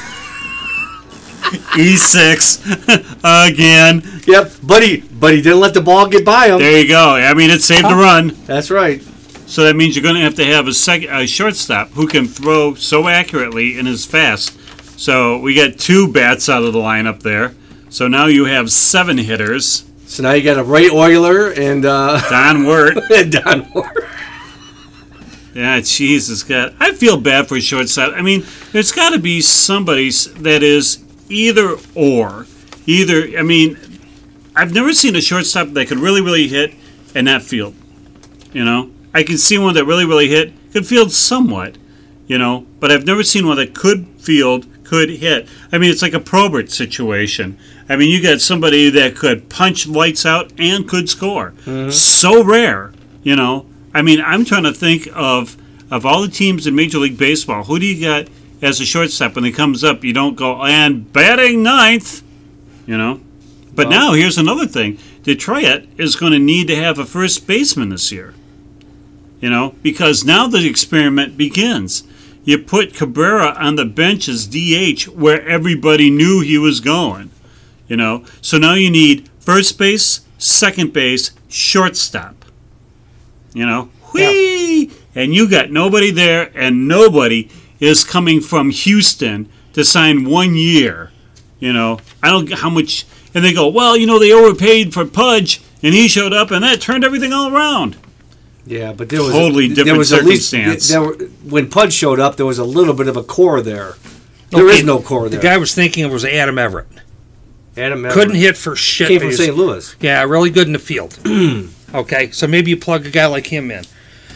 E six again. Yep, but he but he didn't let the ball get by him. There you go. I mean, it saved the run. That's right. So that means you're going to have to have a second a shortstop who can throw so accurately and is fast. So we got two bats out of the lineup there. So now you have seven hitters. So now you got a Ray Euler and uh, Don Wirt. Don Ward. Yeah, Jesus, God. I feel bad for shortstop. I mean, there's got to be somebody s- that is either or. Either, I mean, I've never seen a shortstop that could really, really hit and not field. You know? I can see one that really, really hit, could field somewhat, you know, but I've never seen one that could field, could hit. I mean, it's like a Probert situation. I mean, you got somebody that could punch lights out and could score. So rare, you know. I mean, I'm trying to think of of all the teams in Major League Baseball, who do you got as a shortstop when it comes up? You don't go, and batting ninth, you know. But now, here's another thing. Detroit is going to need to have a first baseman this year. You know, because now the experiment begins. You put Cabrera on the bench as D H where everybody knew he was going. You know, so now you need first base, second base, shortstop. You know, whee! And you got nobody there, and nobody is coming from Houston to sign one year. You know, I don't get how much. And they go, well, you know, they overpaid for Pudge, and he showed up, and that turned everything all around. Yeah, but there was Totally there different was at least- circumstance. there were, when Pud showed up, there was a little bit of a core there. There is Okay, no core there. The guy I was thinking of was Adam Everett. Adam Everett Couldn't hit for shit. came but from he's- Saint Louis. Yeah, really good in the field. Okay, so maybe you plug a guy like him in.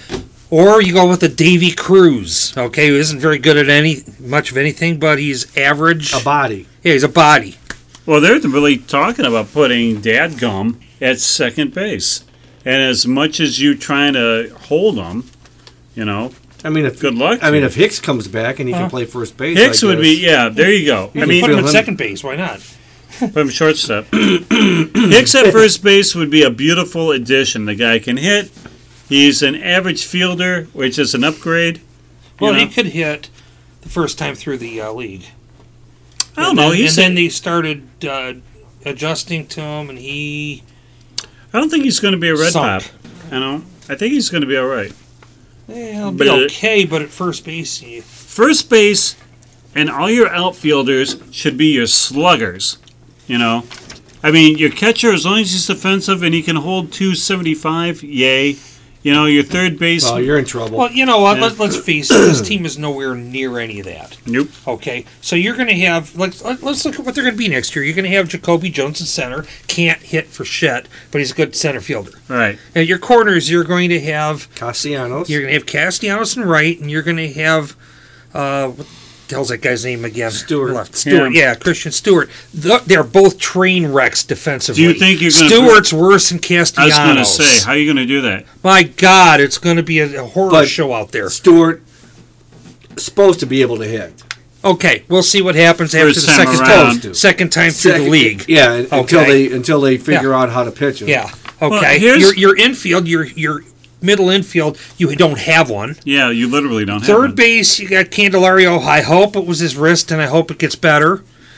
Or you go with a Davy Cruz, okay, who isn't very good at any much of anything, but he's average. A body. Yeah, he's a body. Well, they're really talking about putting Dadgum at second base. And as much as you trying to hold him, you know, I mean, if Good luck I to mean, you. if Hicks comes back and he can play first base, Hicks I would be, guess. yeah, there you go. You I can mean, Put him feel at him. second base. Why not? put him shortstop. Hicks at first base would be a beautiful addition. The guy can hit. He's an average fielder, which is an upgrade. you Well, know. he could hit the first time through the uh, league. I don't and know. Then, He's and then they started uh, adjusting to him, and he. I don't think he's going to be a red Sunk. pop. You know, I think he's going to be all right. Eh, he'll But be it- okay, but at first base, he, First base and all your outfielders should be your sluggers. You know, I mean, your catcher, as long as he's defensive and he can hold two seventy-five, yay. You know, your third base. Well, you're in trouble. well, you know what? Yeah. Let, let's face it. This team is nowhere near any of that. nope. Okay, so you're going to have let's let's look at what they're going to be next year. You're going to have Jacoby Jones in center, can't hit for shit, but he's a good center fielder. All right. And your corners, you're going to have Castellanos. you're going to have Castellanos in right, and you're going to have uh, what the hell's that guy's name again? Stewart. Left. Stewart, Yeah. yeah, Christian Stewart. Th- They're both train wrecks defensively. Do you think you're gonna Stewart's worse than I Castellanos? was going to say, how are you going to do that? My God, it's going to be a, a horror But- show out there. Stewart supposed to be able to hit. Okay, we'll see what happens after the First time second around. time, second time through the Second- league. Yeah, until Okay. they until they figure out how to pitch him. Yeah. Well, Okay. here's- your your infield, your your middle infield, you don't have one. Yeah, you literally don't have Third one. base, you got Candelario. I hope it was his wrist, and I hope it gets better.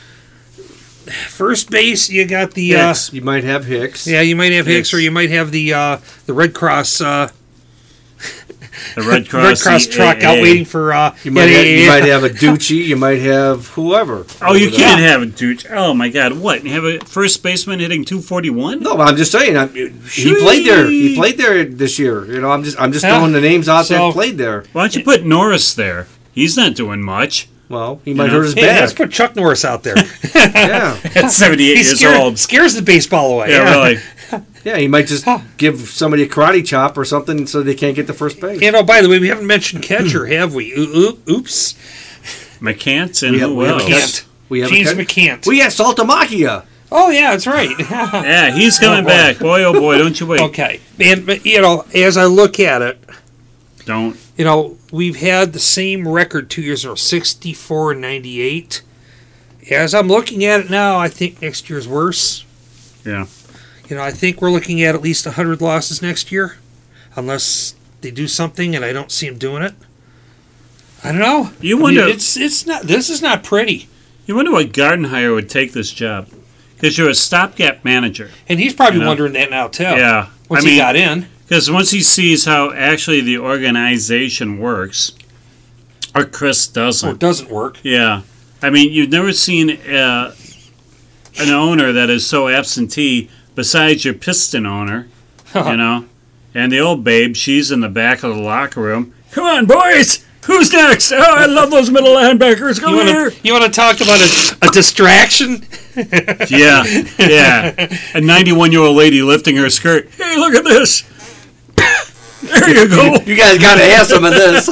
First base, you got the uh, Hicks. You might have Hicks. yeah, you might have Hicks, Hicks. or you might have the uh, the Red Cross uh, The Red Cross, Red Cross E A truck A. out waiting for. Uh, You might, yeah, have, yeah, you yeah. might have a Ducci. You might have whoever. Oh, you over can't there. have a dude. Oh my God! What? You have a first baseman hitting two forty-one? No, but I'm just saying. I, he played there. He played there this year. You know, I'm just I'm just Yeah. throwing the names out So- that played there. Why don't you put Norris there? He's not doing much. Well, he might know? hurt his Hey, let's back. put Chuck Norris out there. Yeah, At seventy-eight he years scared, old. scares the baseball away. Yeah, really. yeah. He might just give somebody a karate chop or something so they can't get to first base. You know, by the way, we haven't mentioned catcher, have we? Ooh, ooh, oops. McCants and We have- who we have else? a catch- Can't. We have a James catch- McCant. We got Saltamachia. Oh, yeah, that's right. Yeah, he's coming Oh, boy. back. Boy, oh boy, don't you wait. Okay. And, but, you know, as I look at it, Don't. you know, we've had the same record two years in a row, sixty-four and ninety-eight. As I'm looking at it now, I think next year's worse. Yeah. You know, I think we're looking at at least one hundred losses next year, unless they do something and I don't see them doing it. I don't know. You I wonder- mean, it's it's not. This is not pretty, You wonder why Gardenhire would take this job. Because you're a stopgap manager. and he's probably You know? wondering that now too. Yeah. Once I mean, he got in, Because once he sees how actually the organization works, or Chris or doesn't. it doesn't work. Yeah. I mean, you've never seen uh, an owner that is so absentee besides your Piston owner, you know? And the old babe, she's in the back of the locker room. Come on, boys! Who's next? Oh, I love those middle linebackers. Come You want here. to you want to talk about a, a distraction? Yeah, yeah. A ninety-one-year-old lady lifting her skirt. Hey, look at this. There you go. You guys got to have some of this.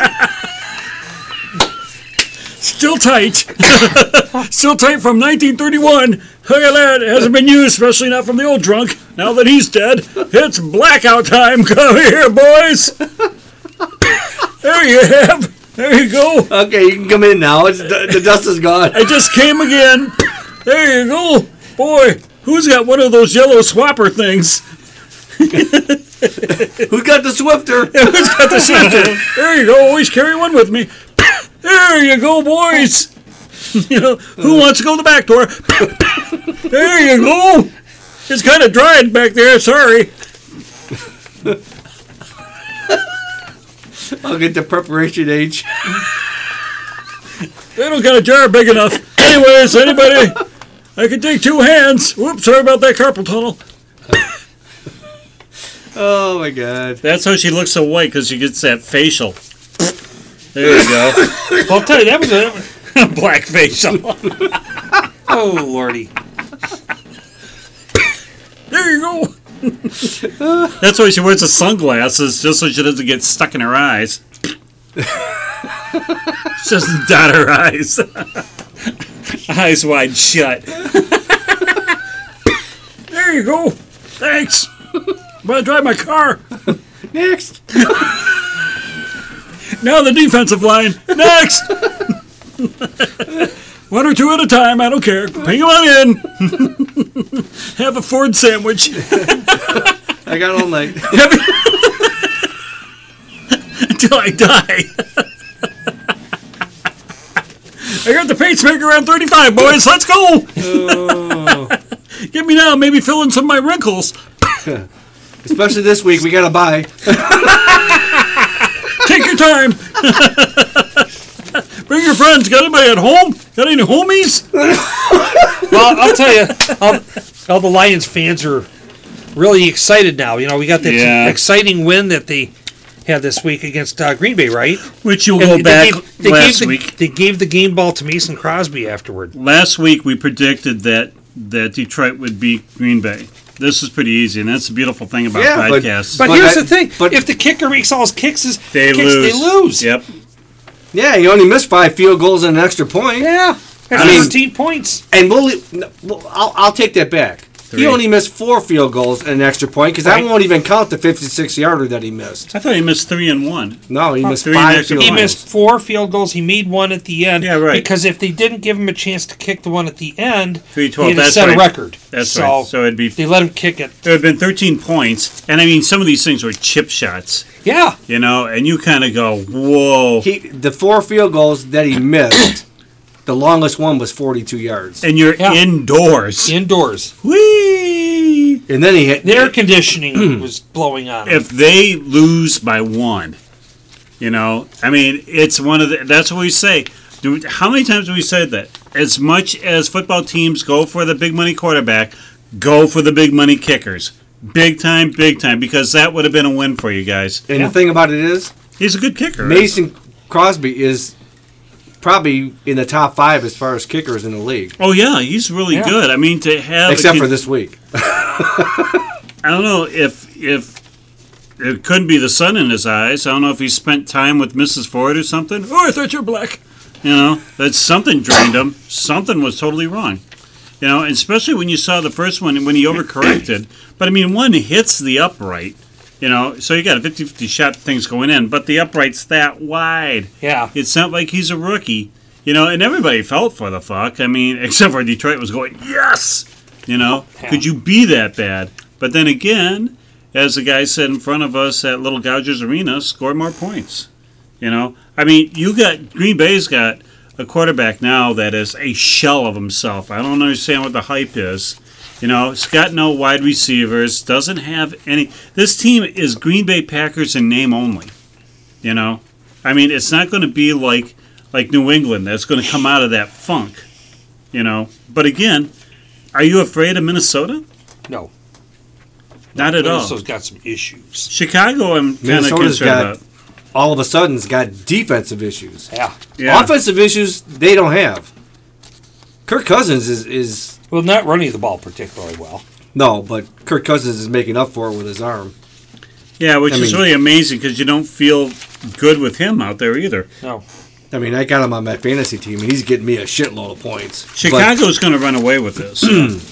Still tight. Still tight from nineteen thirty-one. Look at that. It hasn't been used, especially not from the old drunk. Now that he's dead, it's blackout time. Come here, boys. There you have. There you go. Okay, you can come in now. It's, the, the dust is gone. I just came again. There you go. Boy, who's got one of those yellow swapper things? Who got the Swifter? Who's got the center? There you go. Always carry one with me. There you go, boys. You know, who wants to go to the back door? There you go. It's kind of dry back there. Sorry. I'll get the preparation age. They don't got a jar big enough. Anyways, anybody? I can take two hands. Whoops, sorry about that carpal tunnel. Oh my God. That's how she looks so white, because she gets that facial. There you go. Well, I'll tell you, that was a Black facial. oh lordy. There you go. That's why she wears the sunglasses, just so she doesn't get stuck in her eyes. She doesn't dot her eyes. Eyes wide shut. There you go. Thanks. I'm gonna drive my car. Next. Now the defensive line. Next. One or two at a time. I don't care. Bring them on in. Have a Ford sandwich. I got all night. Until I die. I got the pacemaker around thirty-five, boys. Let's go. Oh. Get me now. Maybe fill in some of my wrinkles. Especially this week, we got to buy. Take your time. Bring your friends. Got anybody at home? Got any homies? Well, I'll tell you, all, all the Lions fans are really excited now. You know, we got that Yeah. exciting win that they had this week against uh, Green Bay, right? Which you'll And go they back gave- they last gave the, week. They gave the game ball to Mason Crosby afterward. Last week we predicted that that Detroit would beat Green Bay. This is pretty easy, and that's the beautiful thing about Yeah, but- podcasts. But, But here's I- the thing: but- if the kicker makes all his kicks, his they kicks, lose. they lose. Yep. Yeah, you only missed five field goals and an extra point. Yeah, that's I mean- thirteen points. And we'll, no, well, I'll, I'll take that back. Three. He only missed four field goals and an extra point because Right. I won't even count the fifty-six yarder that he missed. I thought he missed three and one. No, he missed three and five extra field He points. goals. missed four field goals. He made one at the end. Yeah, right. Because if they didn't give him a chance to kick the one at the end, three twelve. he'd have That's set right. a record. That's so right. So it'd be they let him kick it. there had been thirteen points, and I mean some of these things were chip shots, Yeah. you know, and you kind of go, whoa. He, the four field goals that he missed, the longest one was forty-two yards. And you're Yeah. indoors. Indoors. Whee! And then he hit. The air conditioning was blowing on him. If they lose by one, you know, I mean, it's one of the. That's what we say. Do we, how many times have we said that? As much as football teams go for the big money quarterback, go for the big money kickers. Big time, big time, because that would have been a win for you guys. And Yeah. the thing about it is, He's a good kicker. right? Mason Crosby is probably in the top five as far as kickers in the league, Oh yeah, he's really Yeah. good. I mean, to have except a, for this week. I don't know if if it couldn't be the sun in his eyes. I don't know if he spent time with Missus Ford or something. Oh, I thought you're black. You know, that something drained him. Something was totally wrong. You know, and especially when you saw the first one when he overcorrected. But I mean, one hits the upright. You know, so you got a fifty-fifty shot things going in, but the upright's that wide. yeah. It's not like he's a rookie. You know, and everybody felt for the fuck. I mean, except for Detroit was going, yes! You know, Yeah. could you be that bad? But then again, as the guy said in front of us at Little Gougers Arena, score more points. You know, I mean, you got, Green Bay's got a quarterback now that is a shell of himself. I don't understand what the hype is. You know, it's got no wide receivers, doesn't have any. This team is Green Bay Packers in name only. You know, I mean, it's not going to be like like New England that's going to come out of that funk. You know, but again, are you afraid of Minnesota? No. Not at all. Minnesota's got some issues. Chicago, I'm kind of Minnesota's concerned got- about. All of a sudden, has got defensive issues. Yeah. Yeah. Offensive issues they don't have. Kirk Cousins is, is Well, not running the ball particularly well. no, but Kirk Cousins is making up for it with his arm. Yeah, which I is mean- really amazing because you don't feel good with him out there either. No. I mean, I got him on my fantasy team, and he's getting me a shitload of points. But- Chicago's going to run away with this.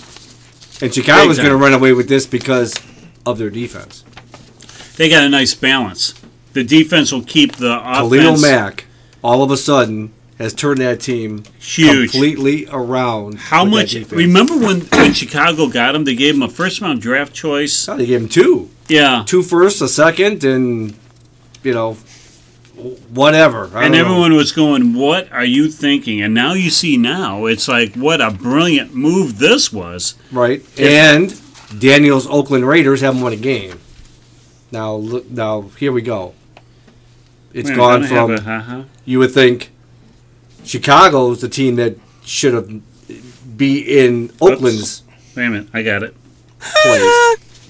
and Chicago's Big time. going to run away with this because of their defense. They got a nice balance. The defense will keep the offense Khalil Mack, all of a sudden, has turned that team huge. completely around. How with that much? defense. Remember when, when Chicago got him? They gave him a first round draft choice. Oh, they gave him two, Yeah, two firsts, a second, and you know, whatever. I and don't know. everyone was going, "What are you thinking?" And now you see, now it's like, what a brilliant move this was. right? And Daniel's Oakland Raiders haven't won a game. Now, look, now here we go. It's We're gone gonna from. have a- uh-huh. You would think Chicago's the team that should have be in Oakland's Wait a minute, I got it. place.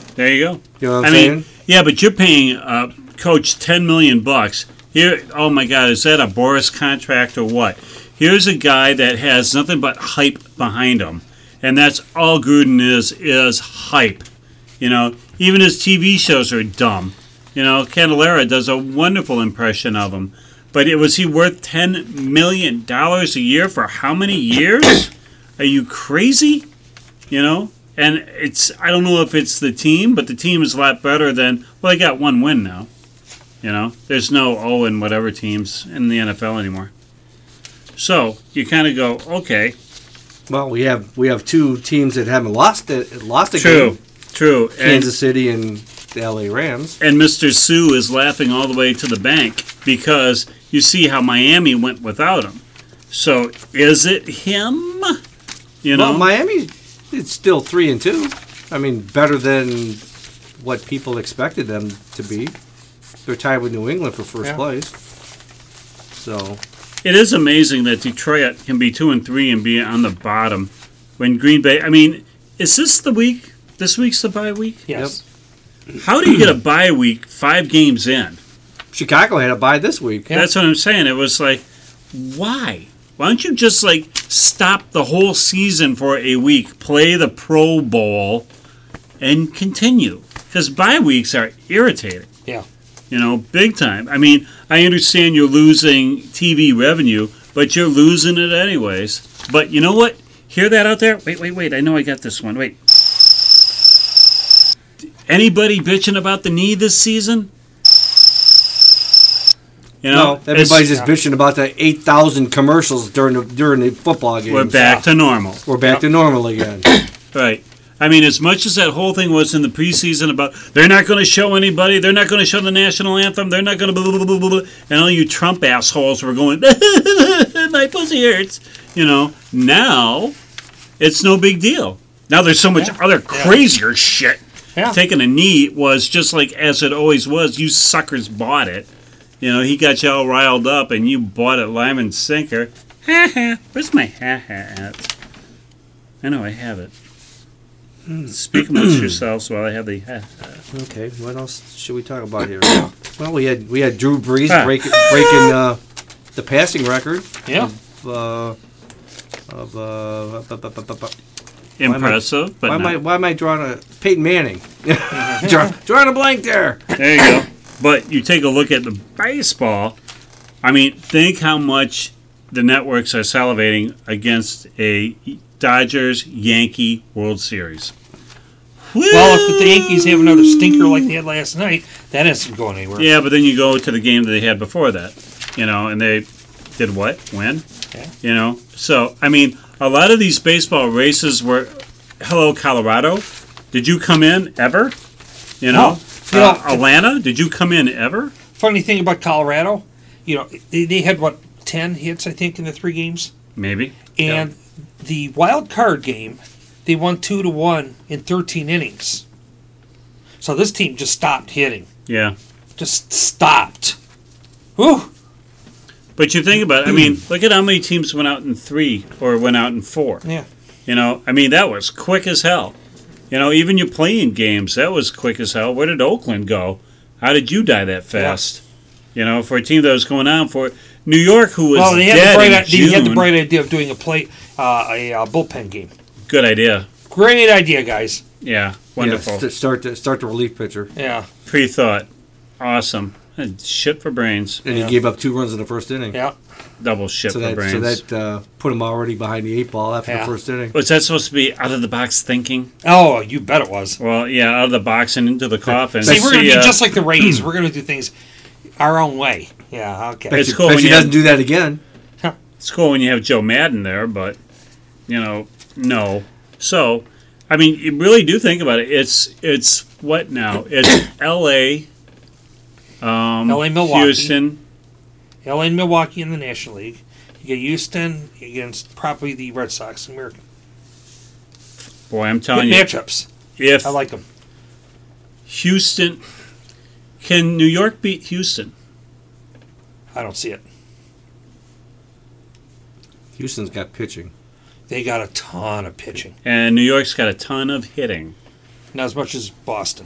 There you go. You know what I I'm mean, saying? yeah, but you're paying uh, coach ten million bucks here. Oh my God, is that a Boris contract or what? Here's a guy that has nothing but hype behind him, and that's all Gruden is is hype. You know, even his T V shows are dumb. You know, Candelaria does a wonderful impression of him, but it was he worth ten million dollars a year for how many years? Are you crazy? You know. And it's I don't know if it's the team, but the team is a lot better than well, they got one win now. You know, there's no oh and whatever teams in the N F L anymore. So you kind of go, okay, Well, we have we have two teams that haven't lost it lost a true, game. true. And, Kansas City and the L A Rams. and Mister Sue is laughing all the way to the bank because you see how Miami went without him. So is it him? You know, Well, Miami, it's still three and two. I mean, better than what people expected them to be. They're tied with New England for first Yeah. place. So it is amazing that Detroit can be two and three and be on the bottom when Green Bay. I mean, is this the week? This week's the bye week. Yes. How do you get a bye week five games in? Chicago had a bye this week. Yeah. That's what I'm saying. It was like, why? Why don't you just like stop the whole season for a week, play the Pro Bowl, and continue? Because bye weeks are irritating. Yeah. You know, big time. I mean, I understand you're losing T V revenue, but you're losing it anyways. But you know what? Hear that out there? Wait, wait, wait. I know I got this one. Wait. Anybody bitching about the knee this season? You know, No, everybody's it's- just bitching about the eight thousand commercials during the during the football games. we're back to normal. We're back to normal again. Right. I mean, as much as that whole thing was in the preseason about they're not going to show anybody, they're not going to show the national anthem, they're not going to blah, blah, blah, blah, blah, and all you Trump assholes were going, my pussy hurts. You know, now it's no big deal. Now there's so much Yeah. other crazier shit. Yeah. Taking a knee was just like as it always was. You suckers bought it. You know, he got you all riled up, and you bought it lime and sinker. Ha ha. Where's my ha ha at? I know I have it. Speak amongst yourselves while I have the ha ha. Okay, what else should we talk about here? Well, we had we had Drew Brees Ah. break, breaking uh, the passing record Yeah. of uh, of uh, bu- bu- bu- bu- bu- Impressive, but why am I not. why am I drawing a Peyton Manning? Draw, drawing a blank there. There you go. But you take a look at the baseball. I mean, think how much the networks are salivating against a Dodgers Yankee World Series. Well, if the Yankees have another stinker like they had last night, that isn't going anywhere. Yeah, but then you go to the game that they had before that, you know, and they did what? Win? Yeah. You know? So, I mean, a lot of these baseball races were, hello, Colorado, did you come in ever? You know? No. You Uh, know, Atlanta, did you come in ever? Funny thing about Colorado, you know, they, they had, what, ten hits, I think, in the three games? Maybe. And the wild card game, they won two to one in thirteen innings. So this team just stopped hitting. Yeah. Just stopped. Whew. But you think about it, I mean, look at how many teams went out in three or went out in four. Yeah. You know, I mean, that was quick as hell. You know, even your playing games, that was quick as hell. Where did Oakland go? How did you die that fast? You know, for a team that was going on for New York, who was Well, they had, dead the bright, in i- they had the June. bright idea of doing a play, uh, a uh, bullpen game. Good idea. Great idea, guys. Yeah, wonderful. Yeah, st- start the start the relief pitcher, Yeah. Pre-thought. Awesome. Shit for brains. and Yeah. he gave up two runs in the first inning. Yeah. Double shit So for that brains. so that uh, put him already behind the eight ball after Yeah. the first inning. was that supposed to be out of the box thinking? Oh, you bet it was. Well, yeah, out of the box and into the coffin. See, we're going to See, be uh, just like the Rays. We're going to do things our own way. Yeah, okay. It's Bet cool you, bet when you you doesn't have- do that again. It's cool when you have Joe Madden there, but you know, no. So, I mean, you really do think about it. It's it's what now? It's L A, um, L A, Milwaukee. Houston. L A and Milwaukee in the National League. You get Houston against probably the Red Sox and American. Boy, I'm Good telling you, matchups. if I like them. Houston can New York beat Houston? I don't see it. Houston's got pitching. They got a ton of pitching. And New York's got a ton of hitting. not as much as Boston.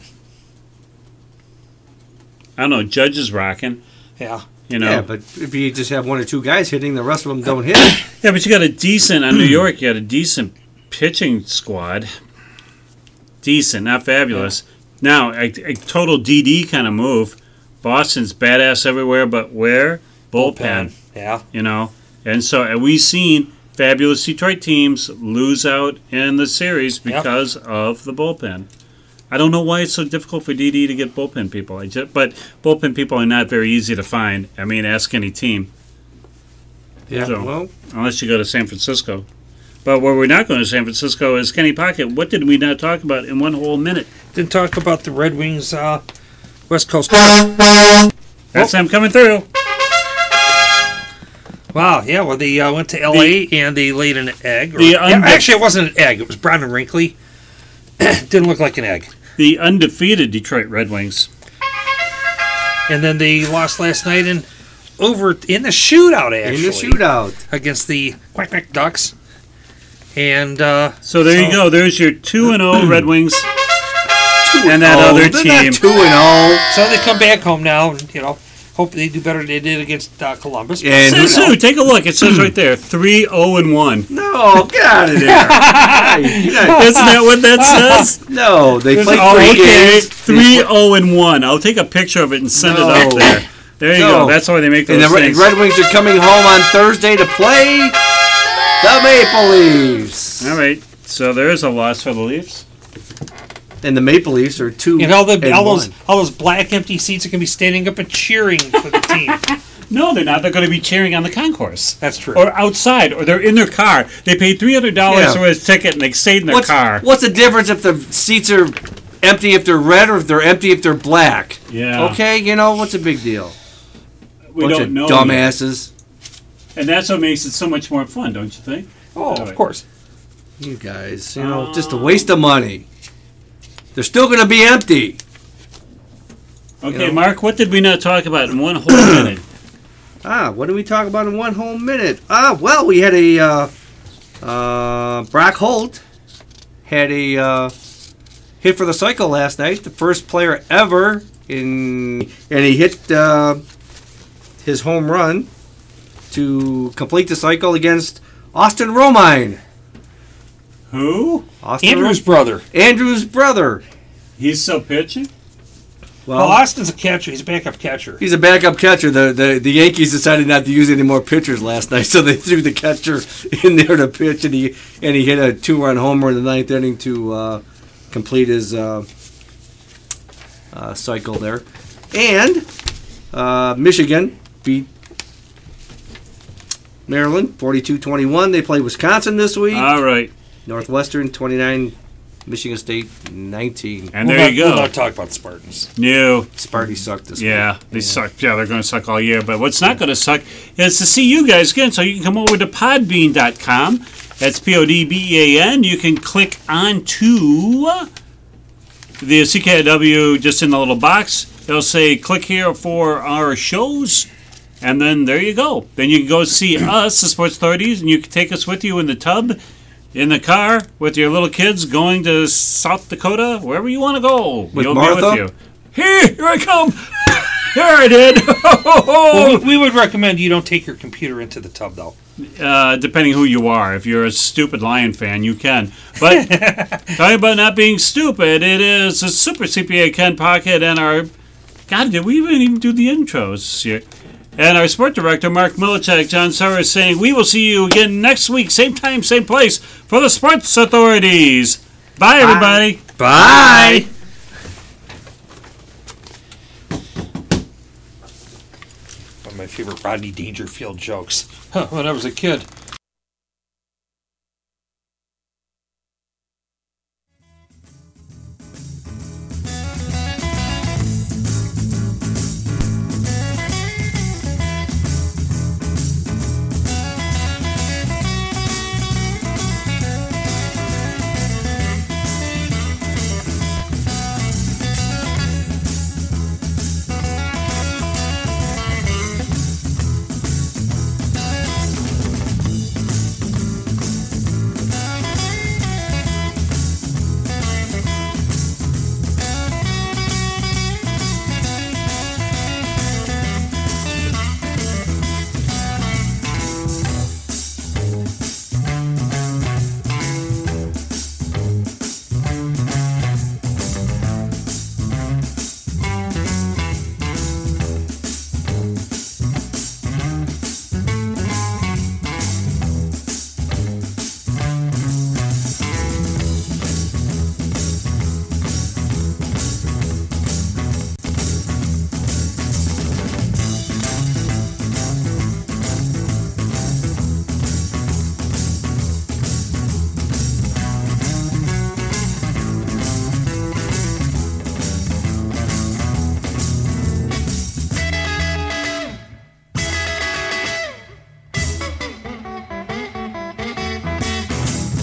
I don't know. Judge is rocking. Yeah. You know. Yeah, but if you just have one or two guys hitting, the rest of them don't hit. Yeah, but you got a decent on New York. You got a decent pitching squad. Decent, not fabulous. Now, a, a total D D kind of move. Boston's badass everywhere, but where? Bullpen. Yeah. You know, and so and we've seen fabulous Detroit teams lose out in the series because yep. of the bullpen. I don't know why it's so difficult for D D to get bullpen people. I just, but bullpen people are not very easy to find. I mean, ask any team. Yeah, so, well, unless you go to San Francisco. But where we're not going to San Francisco is Kenny Pocket. What did we not talk about in one whole minute? Didn't talk about the Red Wings uh, West Coast. That's them coming through. Wow, yeah, well, they uh, went to L A the, and they laid an egg. Or, the yeah, actually, it wasn't an egg. It was brown and wrinkly. Didn't look like an egg. The undefeated Detroit Red Wings. And then they lost last night in over in the shootout, actually. In the shootout. Against the Quack Quack Ducks. And uh, so there so, you go. There's your two and oh Red Wings. And that oh, other they're team. Not two and oh. So they come back home now, and, you know, hope they do better than they did against uh, Columbus. And says who? Take a look. It says right there, three oh and one. No, get out of there. Isn't that what that says? No, they played oh, three okay. games. three oh and one. I'll take a picture of it and send no. it up there. There you no. go. That's why they make those and the things. Red Wings are coming home on Thursday to play the Maple Leafs. All right. So there's a loss for the Leafs. And the Maple Leafs are two and all the and all one. those all those black empty seats are going to be standing up and cheering for the team. No, they're not. They're going to be cheering on the concourse. That's true. Or outside, or they're in their car. They paid three hundred dollars yeah. for a ticket, and they stayed in their what's, car. What's the difference if the seats are empty if they're red or if they're empty if they're black? Yeah. Okay, you know, what's a big deal? We Bunch don't of know. Dumbasses. Yet. And that's what makes it so much more fun, don't you think? Oh, of course. You guys, you know, uh, just a waste of money. They're still going to be empty. Okay, you know? Mark, what did we not talk about in one whole minute? Ah, what did we talk about in one whole minute? Ah, well, we had a uh, uh, Brock Holt had a uh, hit for the cycle last night. The first player ever in, and he hit uh, his home run to complete the cycle against Austin Romine. Who? Austin Andrew's Ro- brother. Andrew's brother. He's still pitching? Well, well, Austin's a catcher. He's a backup catcher. He's a backup catcher. The, the the Yankees decided not to use any more pitchers last night, so they threw the catcher in there to pitch, and he and he hit a two-run homer in the ninth inning to uh, complete his uh, uh, cycle there. And uh, Michigan beat Maryland forty-two twenty-one. They play Wisconsin this week. All right. Northwestern twenty-nine, Michigan State nineteen. And we'll there not, you go. We'll not talk about the Spartans. No. Sparty sucked this yeah, week. they yeah, they suck. Yeah, they're going to suck all year. But what's not going to suck is to see you guys again. So you can come over to podbean dot com. That's P O D B E A N. You can click on to the C K W just in the little box. They'll say, click here for our shows. And then there you go. Then you can go see us, the Sports Authorities, and you can take us with you in the tub, in the car, with your little kids going to South Dakota, wherever you want to go. With You'll Martha? be with you. Here, here I come. Here I did. Well, we, we would recommend you don't take your computer into the tub, though. Uh, depending who you are. If you're a stupid Lion fan, you can. But talking about not being stupid, it is a Super C P A Ken Pocket and our... God, did we even, even do the intros here? And our sport director, Mark Milicek, John Sauer, is saying, we will see you again next week, same time, same place, for the Sports Authorities. Bye, everybody. Bye. Bye. One of my favorite Rodney Dangerfield jokes when I was a kid.